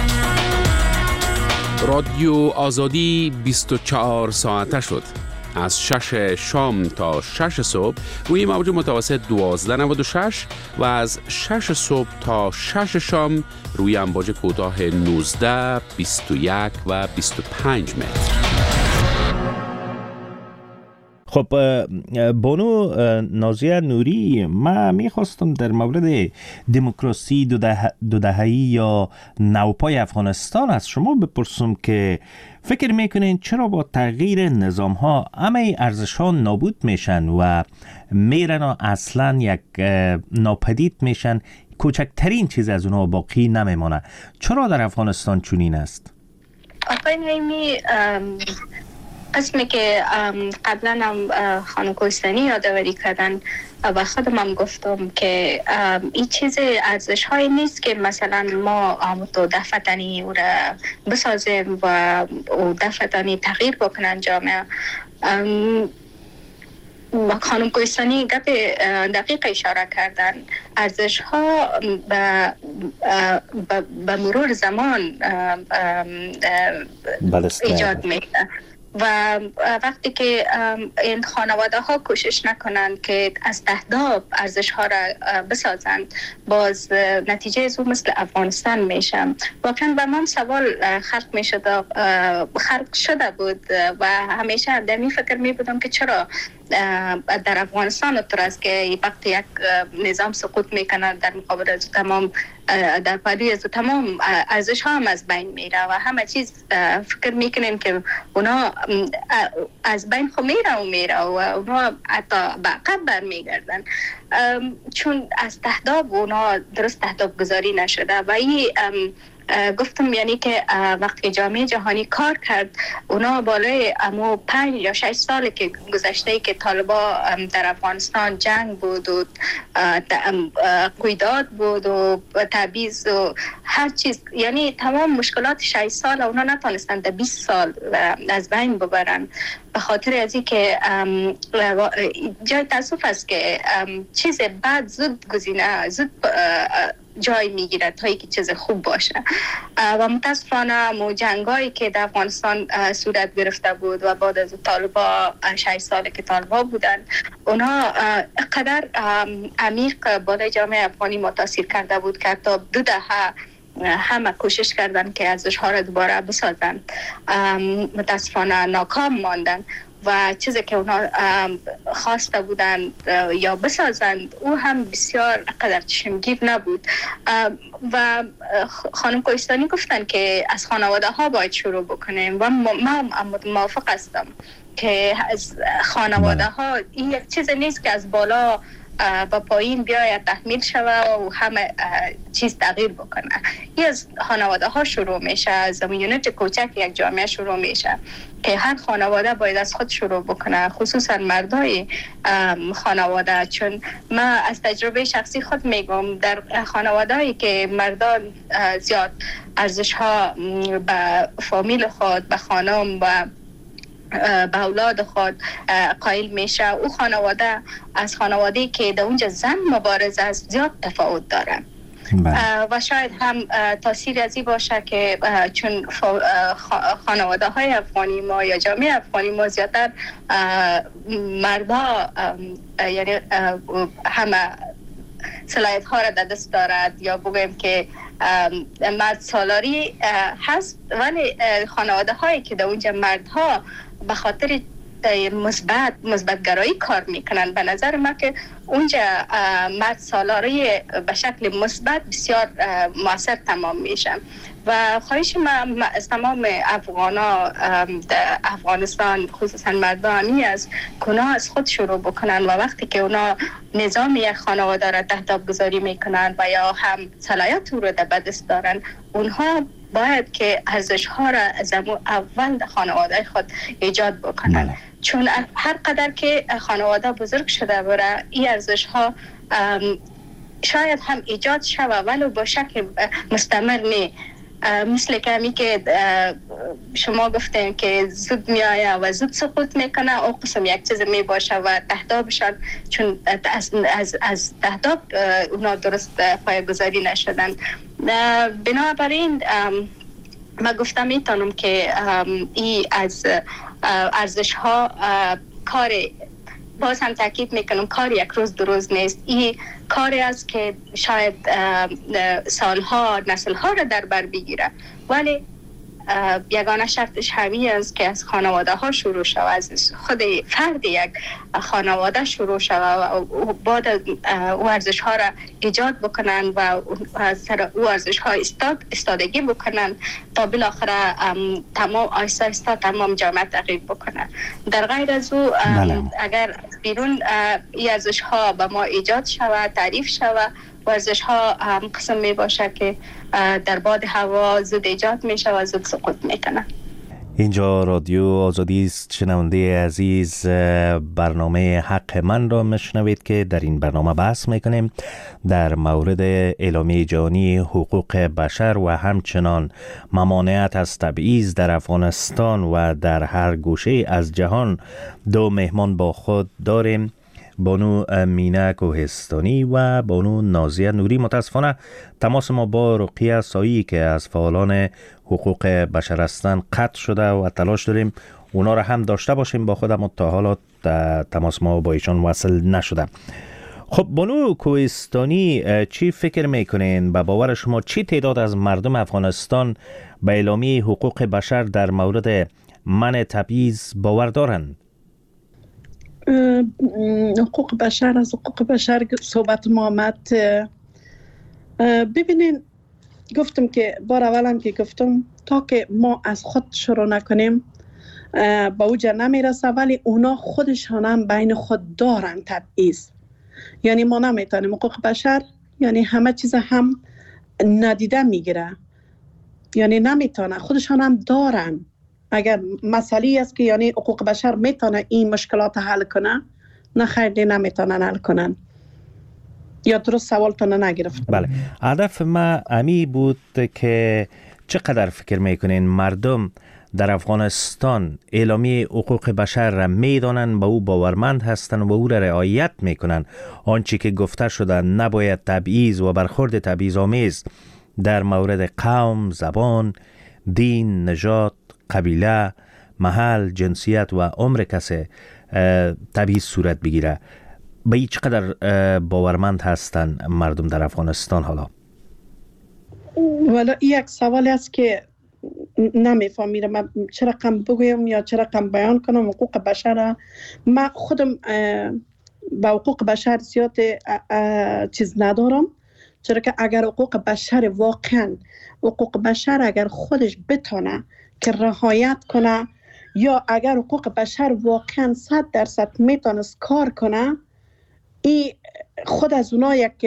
رادیو آزادی بیست و چهار ساعته شد. از شش شام تا شش صبح روی موج متوسط دوازده نود و شش و از شش صبح تا شش شام روی امواج کوتاه نوزده، بیست و یک و بیست و پنج متر. خب بانو نازیه نوری، من میخواستم در مورد دموکراسی دو, ده، دو دهه‌ای یا نوپای افغانستان از شما بپرسم که فکر میکنین چرا با تغییر نظام ها همه ارزش ها نابود میشن و میرن و اصلا یک ناپدید میشن، کوچکترین چیز از اونها باقی نمیمانه؟ چرا در افغانستان چنین است؟ آقای نعیمی، قسمی که قبلا هم خانم کوهستانی یادآوری کردن و خودم هم گفتم که این چیز ارزش های نیست که مثلا ما تو دفتنی او را بسازیم و دفتنی تغییر بکنن جامعه. و خانم کوهستانی گپ دقیق اشاره کردن، ارزش ها به مرور زمان ایجاد میشه و وقتی که این خانواده ها کوشش نکنند که از تهداب ارزش ها را بسازند، باز نتیجه از اون مثل افغانستان میشه. واقعا به من سوال خلق میشد خلق شده بود و همیشه در می فکر می بودم که چرا در افغانستان طور است که وقتی یک نظام سقوط میکنه در مقابل از تمام در پادوی از تمام ارزش ها هم از بین میره و همه چیز فکر میکنیم که اونا از بین خو میره و میره و اونا حتی به عقب برمیگردن چون از تهداب اونا درست تهداب گذاری نشده. و این گفتم یعنی که وقتی جامعه جهانی کار کرد، اونا بالای امو پنج یا شش سال که گذشته که طالبا در افغانستان جنگ بود و قیداد بود و تبعیض و هر چیز، یعنی تمام مشکلات شش سال اونا نتونستند در بیست سال از بین ببرن. به خاطر از این که جای تاسف است که چیز بعد زود گزینه زود جای میگیره تا اینکه چیز خوب باشه و متاسفانه مو جنگایی که در افغانستان صورت گرفته بود و بعد از طالبا شش سال که طالبا بودن، اونا قدر عمیق بالای جامعه افغانی متاثر کرده بود که تا دو دهه همه کوشش کردن که ارزش‌ها را دوباره بسازن، متاسفانه ناکام ماندن و چیزی که اونا خواسته بودند یا بسازند او هم بسیار قدر چشمگیر نبود. و خانم کوهستانی گفتن که از خانواده ها باید شروع بکنیم و ما موافق هستم که از خانواده ها این یک چیز نیست که از بالا با پایین بیاید تحمیل شود و همه چیز تغییر بکنه. این از خانواده ها شروع میشه، از یونیت کوچک یک جامعه شروع میشه که هر خانواده باید از خود شروع بکنه، خصوصا مردای خانواده. چون من از تجربه شخصی خود میگم در خانوادهایی که مردان زیاد ارزش ها به فامیل خود، به خانم و به اولاد خود قائل میشه، او خانواده از خانواده‌ای که در اونجا زن مبارز است زیاد تفاوت داره. و شاید هم تاثیر از این باشه که چون خانواده های افغانی ما یا جامعه افغانی ما زیادتر مردا یعنی همه صلاحیت ها را در دست دارد، یا بگویم که مرد سالاری هست، ولی خانواده هایی که در اونجا مردها به خاطر مثبت مثبت گرایی کار میکنن، به نظر من که اونجا مرد سالاری به شکل مثبت بسیار موثر تمام میشه. و خواهش من از تمام افغانا در افغانستان خصوصا مردانی است که اونا از خود شروع بکنن و وقتی که اونا نظام یک خانواده را تحت آب گذاری میکنن و یا هم صلاحیت رو در دست دارن، اونها باید که ارزش ها را از اول در خانواده خود ایجاد بکنن. ماله. چون هر قدر که خانواده بزرگ شده بره این ارزش ها شاید هم ایجاد شود ولی با شکل مستمر نه. مثل کمی که شما گفتین که زود میایه و زود سقوط میکنه، او قسم یک چیز می باشه و تهدابشان چون از, از, از تهداب اونا درست پایه‌گذاری نشدن. بنابراین من گفتم میتونم که ای از ارزش ها کار، باز هم تاکید میکنم کار یک روز دو روز نیست، این کاری است که شاید سالها نسلها را در بر بگیره، ولی یگانه شرطش همین است که از خانواده ها شروع شود، از خود فرد یک خانواده شروع شود و بعد او ارزش ها را ایجاد بکنن و سر او ارزش ها استاد استادگی بکنن تا بالاخره تمام آیسته آیسته تمام جامعه تغییر بکنن. در غیر از او اگر بیرون این ارزش ها به ما ایجاد شود، تعریف شود، ورزش ها هم قسم می باشه که در باد هوا زود ایجاد می شود و زود سقوط می کنه. اینجا رادیو آزادی است. شنونده عزیز، برنامه حق من را میشنوید که در این برنامه بحث میکنیم در مورد اعلامیه جهانی حقوق بشر و همچنان ممانعت از تبعیض در افغانستان و در هر گوشه از جهان. دو مهمان با خود داریم، بانو مینه کوهستانی و بانو نازیه نوری. متاسفانه تماس ما با رقیه سایی که از فعالان حقوق بشر هستند قطع شده و تلاش داریم اونا را هم داشته باشیم با خود، اما تا حالا تماس ما با ایشان وصل نشده. خب بانو کوهستانی، چی فکر میکنین؟ به باور شما چی تعداد از مردم افغانستان به اعلامیه حقوق بشر در مورد منع تبعیض باور دارند؟ حقوق بشر، از حقوق بشر صحبت ما آمد. ببینین، گفتم که بار اولم که گفتم تا که ما از خود شروع نکنیم با اوجا نمیرسه، ولی اونا خودشان هم بین خود دارن تبعیض. یعنی ما نمیتونیم حقوق بشر، یعنی همه چیز هم ندیده میگیره، یعنی نمیتونه، خودشان هم دارن. اگر مسئله است که یعنی حقوق بشر میتونه این مشکلات حل کنه، نه خیلی نمیتونن حل کنن. یا درست سوالتون نگرفت؟ بله، هدف ما امی بود که چقدر فکر میکنین مردم در افغانستان اعلامیه حقوق بشر را میدانند، به او باورمند هستند و او را رعایت میکنند. آنچه که گفته شده نباید تبعیض و برخورد تبعیض‌آمیز در مورد قوم، زبان، دین، نژاد، قبیله، محل، جنسیت و عمر کسی تبعیض صورت بگیره. به این چقدر باورمند هستند مردم در افغانستان حالا؟ والا این یک سوال است که نمیفهمیدم من چه رقم بگویم یا چه رقم بیان کنم. حقوق بشر، من خودم با حقوق بشر زیاد چیز ندارم، چرا که اگر حقوق بشر واقعا حقوق بشر اگر خودش بتونه که رعایت کنه، یا اگر حقوق بشر واقعا صد درصد میتونست کار کنه، این خود از اونا یک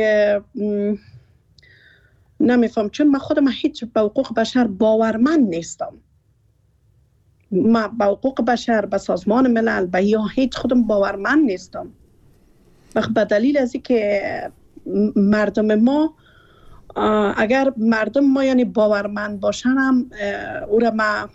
نمیفهم، چون من خودم هیچ به حقوق بشر باورمند نیستم. من به حقوق بشر، به سازمان ملل، به یا هیچ خودم باورمند نیستم. به دلیل از اینکه مردم ما، اگر مردم ما یعنی باورمند باشن هم او را ما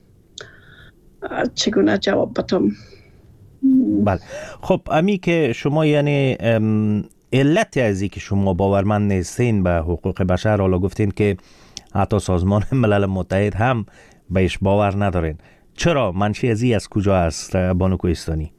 چگونه جواب بدم؟ بله خب امی که شما یعنی علت از این که شما باورمند نیستین به حقوق بشر، حالا گفتین که حتی سازمان ملل متحد هم بهش باور ندارین، چرا؟ منشی از این از کجا است بانو کوهستانی؟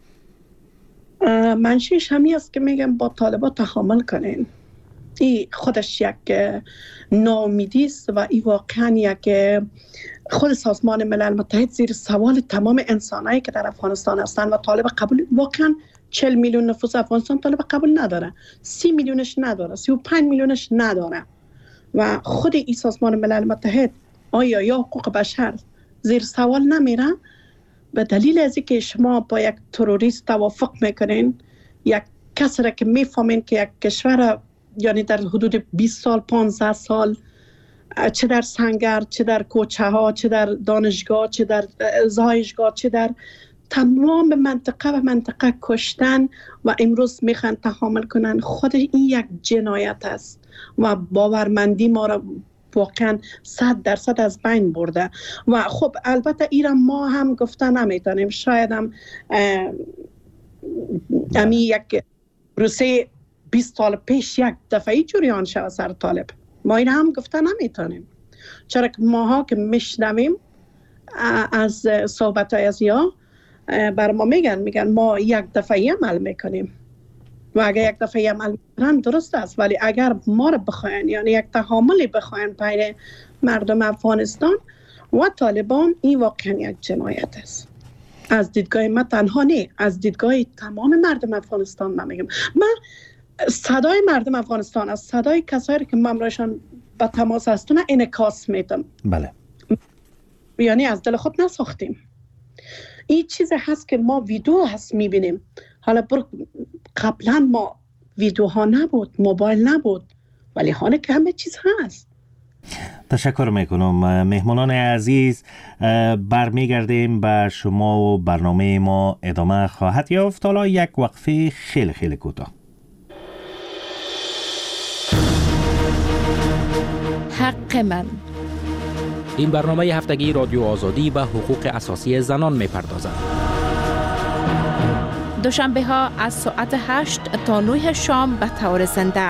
منشیش همی است که میگم با طالبا تحامل کنین. این خودش یک ناامیدی است و این واقعا یک خود سازمان ملل متحد زیر سوال تمام انسانایی که در افغانستان هستند و طالب قبول، واقعا چهل میلیون نفوس افغانستان طالب قبول نداره، سی میلیونش نداره، سی و پنج میلیونش نداره و خود این سازمان ملل متحد آیا یا حقوق بشر زیر سوال نمیره؟ به دلیل از اینکه شما با یک تروریست توافق میکنین، یک کسی را که میفهمین که یک کشور یعنی در حدود بیست سال پانزده سال چه در سنگر، چه در کوچه ها، چه در دانشگاه، چه در زایشگاه، چه در تمام منطقه و منطقه کشتن و امروز میخوان تحامل کنن، خود این یک جنایت است و باورمندی ما را واقعا صد درصد از بین برده. و خب البته ایران ما هم گفتن نمیتونیم، شاید هم امی یک روسیه بیست سال پیش یک دفعی جریان شد سر طالب، ما این هم گفتن نمیتونیم، چرا که ماها که میشنویم از صحبت های از یا بر ما میگن میگن ما یک دفعی عمل میکنیم و اگر یک دفعی عمل میکنن درست است، ولی اگر ما رو بخواین یعنی یک تحاملی بخواین بین مردم افغانستان و طالبان، این واقعا یک جنایت است. از دیدگاه ما تنها نه، از دیدگاه تمام مردم افغانستان من میگم. من صدای مردم افغانستان، از صدای کسایی که من برایشان به تماس هستم انعکاس میدم. بله. یعنی از دل خود نساختیم. این چیز هست که ما ویدیو هست میبینیم. حالا بر قبلا ما ویدیوها نبود، موبایل نبود، ولی حالا که همه چیز هست. تشکر میکنم. مهمانان عزیز، برمیگردیم به شما و برنامه ما ادامه خواهد یافت. حالا یک وقفه خیلی خیلی کوتاه. حق من. این برنامه هفتگی رادیو آزادی به حقوق اساسی زنان میپردازد. دوشنبه ها از ساعت هشت تا نه شام به طور زنده.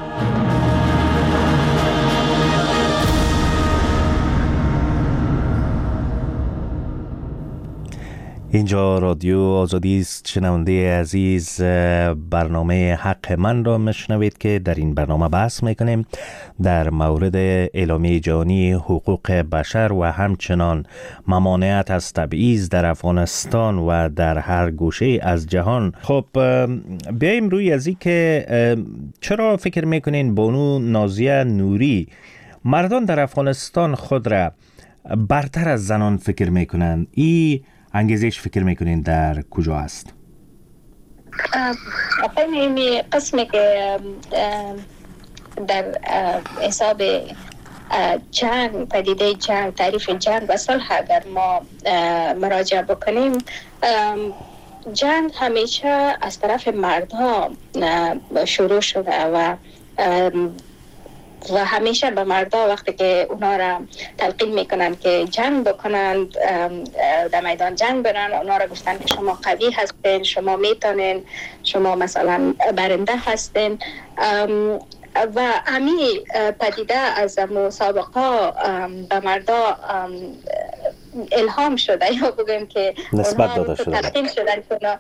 اینجا رادیو آزادی است. شنونده عزیز، برنامه حق من را میشنوید که در این برنامه بحث میکنیم در مورد اعلامیه جهانی حقوق بشر و همچنان ممانعت از تبعیض در افغانستان و در هر گوشه از جهان. خب بیایم روی از این که چرا فکر میکنین بانو نازیه نوری مردان در افغانستان خود را برتر از زنان فکر میکنن؟ ای انگیزش فکر میکنین در کجا است؟ این قسمی که در حساب جنگ، پدیده جنگ، تعریف جنگ و صلح اگر ما مراجعه بکنیم، جنگ همیشه از طرف مردها شروع شده و و همیشه به مردا وقتی که اونا را تلقین میکنن که جنگ بکنند، در میدان جنگ برن، اونا را گفتن که شما قوی هستین، شما میتونین، شما مثلا برنده هستین و همین پدیده از مسابقه به مردا الهام شده یا بگیم که نسبت داده شده، تلقین شدن که اونا,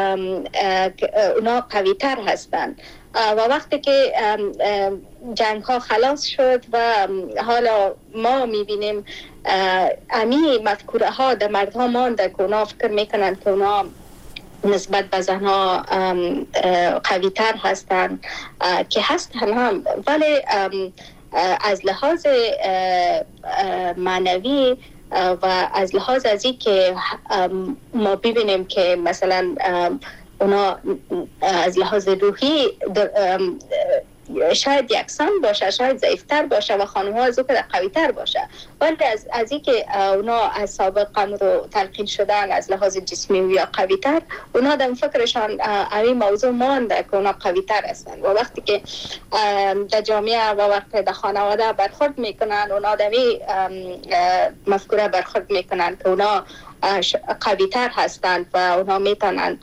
اونا قوی تر هستند. و وقتی که جنگ ها خلاص شد و حالا ما میبینیم امی مفکوره ها در مردها مانده که اونا فکر میکنن که اونا نسبت به زنها قوی تر هستن که هستن هم، ولی از لحاظ معنوی و از لحاظ از این که ما ببینیم که مثلا اونا از لحاظ روحی شاید یکسان باشه، شاید ضعیفتر باشه و خانم ها از او که قویتر باشه، ولی از از اینکه اونا از سابقا رو تلقین شدن از لحاظ جسمی یا قویتر، اونا در فکرشان این موضوع مانده که اونا قویتر هستند و وقتی که در جامعه و وقتی در خانواده برخورد میکنن، اونا در این مفکوره برخورد میکنن که اونا قویتر هستند و اونا میتونن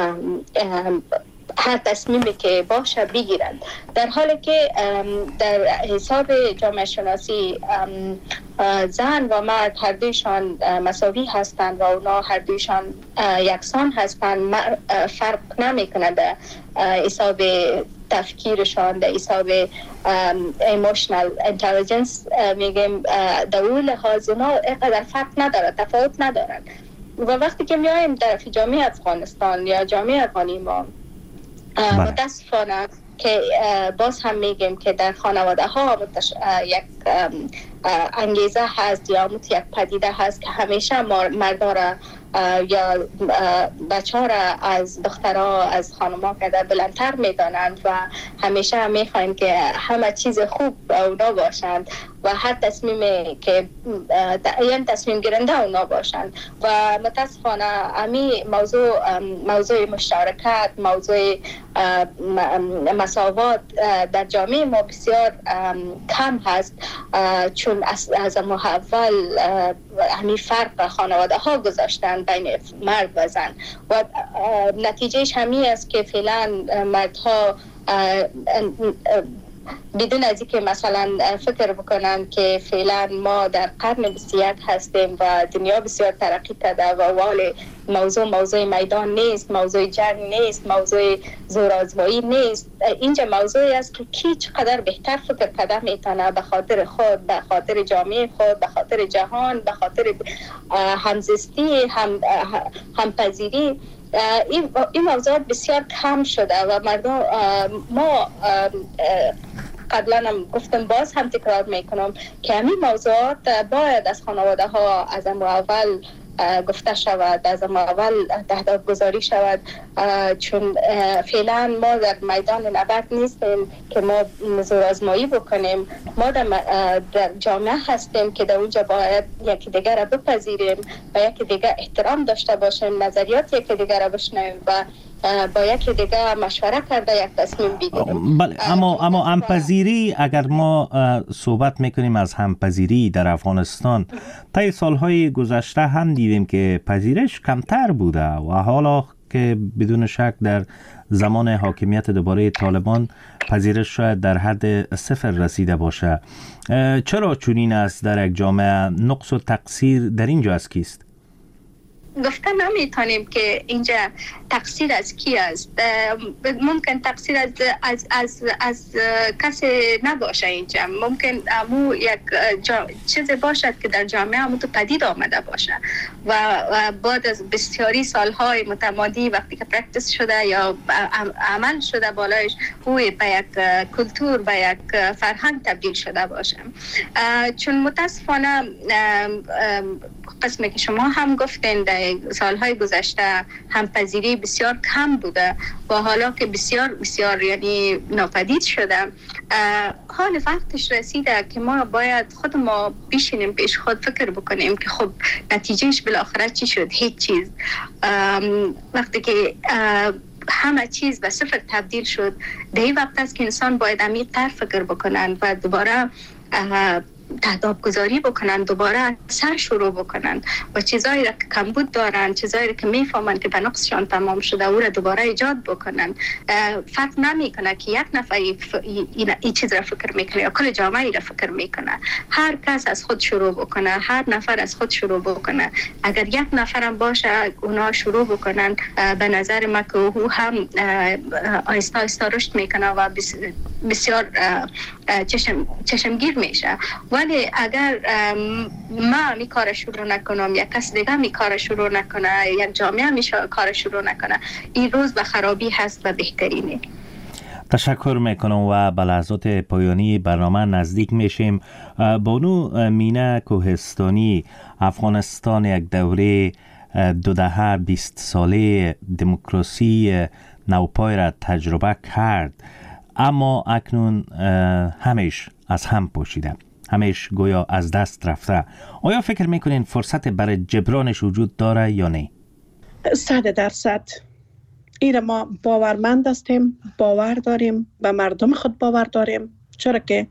هر تصمیمی که باشه بگیرند، در حالی که در حساب جامعه شناسی زن و مرد هر دویشان مساوی هستند و اونا هر دویشان یکسان هستند، فرق نمی کنند در حساب تفکیرشان، در حساب ایموشنال اینتلیجنس میگیم، در اون لحاظ اونا اینقدر فرق نداره، تفاوت ندارن. و وقتی که میایم در جامعه افغانستان یا جامعه افغانی ما متاسفانه که باز هم میگیم که در خانواده ها یک انگیزه هست یا یک پدیده هست که همیشه مردا را یا بچه ها را از دخترها از خانم ها که بلندتر میدانند و همیشه میخواین که همه چیز خوب اونا باشند و هر تصمیمی که این تصمیم گیرنده اونا باشند و متاسفانه امی موضوع موضوع مشارکت، موضوع مساوات در جامعه ما بسیار کم هست، چون از از اول همین فرق خانواده ها گذاشتن بین مرد و زن و نتیجهش همین است که فعلا مردها بدون از اینکه مثلا فکر بکنن که فعلا ما در قرن بیست و یک هستیم و دنیا بسیار ترقی کرده و ولی موضوع موضوع میدان نیست، موضوع جنگ نیست، موضوع زورآزمایی نیست، اینجا موضوعی است که کی چقدر بهتر فکر کرده میتونه به خاطر خود، به خاطر جامعه خود، به خاطر جهان، به خاطر همزیستی، هم همپذیری. این این موضوعات بسیار کم شده و مردم ما قبلا هم گفتم باز هم تکرار میکنم که همین موضوعات باید از خانواده ها از اول گفته شود، از اول تهدید گذاری شود، چون فعلا ما در میدان نبرد نیستیم که ما زورآزمایی بکنیم، ما در جامعه هستیم که در اونجا باید یکی دیگر را بپذیریم و یکی دیگر احترام داشته باشیم، نظریات یکی دیگر را بشنویم و با یکی دیگه مشوره کرده یک تصمیم بگیریم. بله، اما اما همپذیری، اگر ما صحبت میکنیم از همپذیری در افغانستان، طی سالهای گذشته هم دیدیم که پذیرش کمتر بوده و حالا که بدون شک در زمان حاکمیت دوباره طالبان پذیرش شاید در حد صفر رسیده باشه. چرا چنین است در یک جامعه؟ نقص و تقصیر در اینجا از کیست؟ گفتن نمیتونیم که اینجا تقصیر از کی است. ممکن تقصیر از از از, از کسی نباشه، اینجا ممکن امو یک چیزی باشد که در جامعه امو تو پدید آمده باشه و بعد از بسیاری سالهای متمادی وقتی که پرکتیس شده یا عمل شده بالایش اوی به یک کلتور، به یک فرهنگ تبدیل شده باشه. چون متاسفانه قسمی که شما هم گفتین در سالهای گذشته همپذیری بسیار کم بوده و حالا که بسیار بسیار یعنی ناپدید شده، حال وقتش رسیده که ما باید خود ما بشینیم پیش خود فکر بکنیم که خب نتیجهش بالاخره چی شد؟ هیچ چیز. وقتی که همه چیز به صفر تبدیل شد، در این وقت است که انسان باید عمیق‌تر فکر بکنن و دوباره تهداب گذاری بکنن، دوباره سر شروع بکنن و چیزایی را که کمبود دارن، چیزایی را که میفهمن که به نقصشان تمام شده او را دوباره ایجاد بکنن. فرق نمیکنه که یک نفر این ای چیز را فکر میکنه یا کل جامعه را فکر میکنه. هر کس از خود شروع بکنه، هر نفر از خود شروع بکنه. اگر یک نفرم باشه اونا شروع بکنن، به نظر من که او هم آهسته آهسته رشد میکنه و بسیار چشم چشمگیر میشه. ولی اگر ما می کار شروع نکنم، یک کس دیگه می کار شروع نکنه، یک جامعه می کار شروع نکنه، این روز به خرابی هست و بهترینه. تشکر میکنم و به لحظات پایانی برنامه نزدیک میشیم. بانو مینه کوهستانی، افغانستان یک دوره دو دهه بیست ساله دموکراسی نوپای را تجربه کرد، اما اکنون همیش از هم پاشیده، همیش گویا از دست رفته. آیا فکر میکنین فرصت برای جبرانش وجود داره یا نه؟ صد درصد این ما باورمند هستیم، باور داریم، به مردم خود باور داریم، چرا که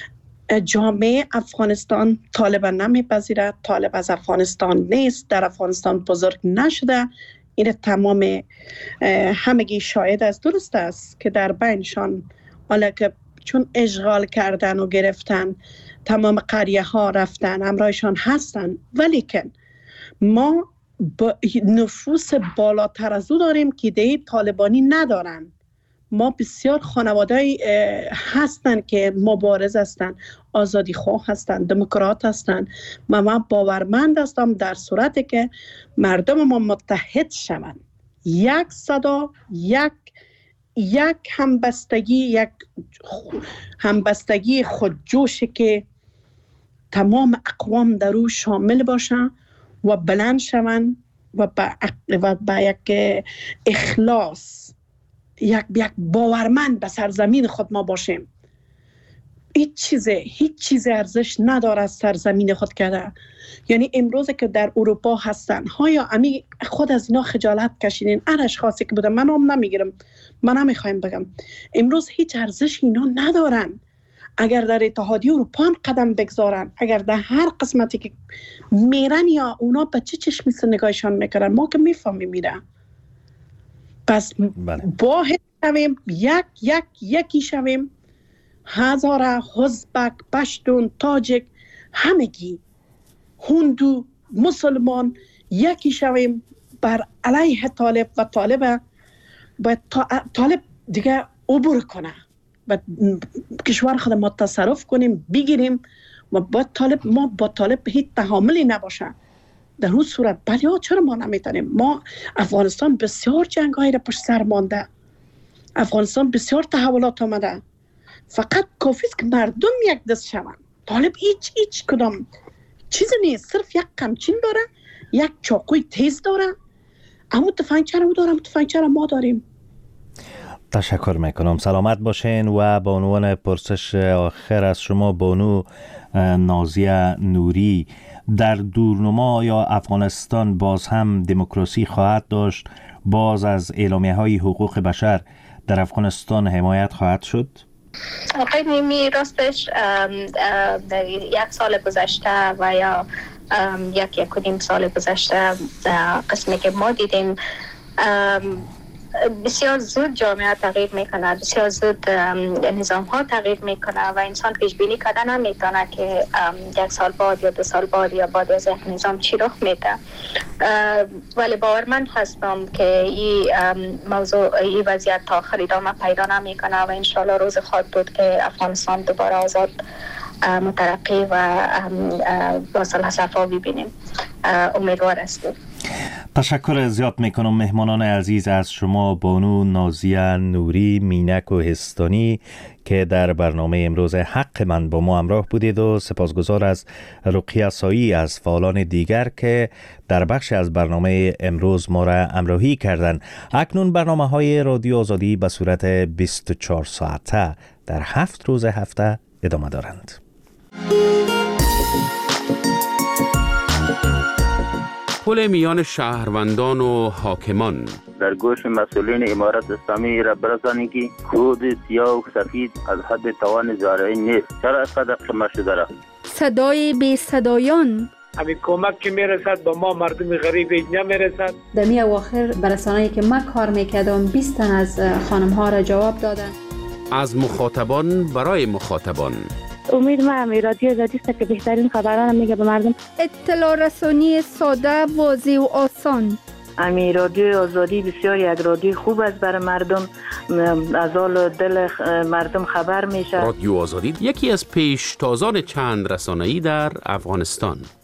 جامعه افغانستان طالب نمیپذیره، طالب از افغانستان نیست، در افغانستان بزرگ نشده. این تمام همگی شاهد است. درست است که در بینشان حالا که چون اشغال کردن و گرفتن تمام قریه ها رفتن همراهشان هستن، ولی که ما نفوس بالاتر از او داریم که ایده طالبانی ندارن. ما بسیار خانواده هستن که مبارز هستن، آزادی خواه هستن، دموکرات هستن. و من باورمند هستم در صورتی که مردم ما متحد شوند، یک صدا، یک یک همبستگی، یک همبستگی خودجوشی که تمام اقوام در او شامل باشن و بلند شوند و با, با یک اخلاص، یک یک باورمند به سرزمین خود ما باشیم. هیچ چیز هیچ چیز ارزش نداره از سرزمین خود کرده. یعنی امروز که در اروپا هستن ها یا امی خود از اینا خجالت کشیدین، هر اشخاصی که بودن، من هم نمیگیرم، من نمیخوایم بگم، امروز هیچ ارزش اینا ندارن. اگر در اتحادیه اروپا هم قدم بگذارن، اگر در هر قسمتی که میرن، یا اونا به چه چشمی نگاهشان میکنن، ما که میفهمیم میرن. پس واحد شویم، یک یک یکی شویم، هزاره، ازبک، پشتون، تاجک، همگی هندو، مسلمان یکی شویم بر علیه طالب و طالب باید طالب دیگه عبور کنه و کشور خود ما تصرف کنیم، بگیریم و با طالب ما با طالب هیچ تحاملی نباشه. در اون صورت بلی ها چرا ما نمیتونیم؟ ما افغانستان بسیار جنگ هایی را پشت سر مانده، افغانستان بسیار تحولات آمده، فقط کافی است که مردم یک دست شوند. طالب هیچ هیچ کدام چیزی نیست، صرف یک قمچین داره، یک چاقوی تیز داره، اما تفنگچه رو دارم، تفنگچه رو ما داریم. تشکر میکنم، سلامت باشین. و به عنوان پرسش آخر از شما بانو نازیه نوری، در دورنما یا افغانستان باز هم دموکراسی خواهد داشت؟ باز از اعلامیه های حقوق بشر در افغانستان حمایت خواهد شد؟ آقای نیمی، راستش در یک سال گذشته و یا یک یک و نیم سال گذشته قسمی که ما دیدیم بسیار زود جامعه تغییر میکنه، بسیار زود نظام ها تغییر میکنه و انسان پیش بینی کردن نمیتونه که یک سال بعد یا دو سال بعد یا بعد از یک نظام چی رخ میده. ولی باورمند هستم که این موضوع، این وضعیت تا آخر ادامه پیدا نمیکنه و انشالله روز خواهد بود که افغانستان دوباره آزاد، مترقی و با صلح صفا ببینیم. امیدوار هستیم. تشکر زیاد میکنم مهمانان عزیز از شما، بانو نازیه نوری، مینک و هستانی که در برنامه امروز حق من با ما همراه بودید، و سپاسگزار از رقیه سایی از فعالان دیگر که در بخش از برنامه امروز ما را همراهی کردند. اکنون برنامه های رادیو آزادی به صورت بیست و چهار ساعته در هفت روز هفته ادامه دارند. پل میان شهروندان و حاکمان. در گوش مسئولین امارت اسلامی را برسانید که کود سیاه و سفید از حد توان زارعی نیست. چرا از قدر شما شده را؟ صدای بی صدایان. همین کمک که میرسد با ما مردم غریب نمیرسد. در می اواخر برسانه‌ای که من کار میکردم بیست تن از خانم ها را جواب دادن. از مخاطبان برای مخاطبان. امید ما همی رادیو آزادی است که بهترین خبران میگه به مردم. اطلاع رسانی ساده، واضح و آسان. امی رادیو آزادی بسیار یک رادیو خوب است برای مردم، از حال دل مردم خبر میشه. رادیو آزادی یکی از پیشتازان چند رسانه‌ای در افغانستان.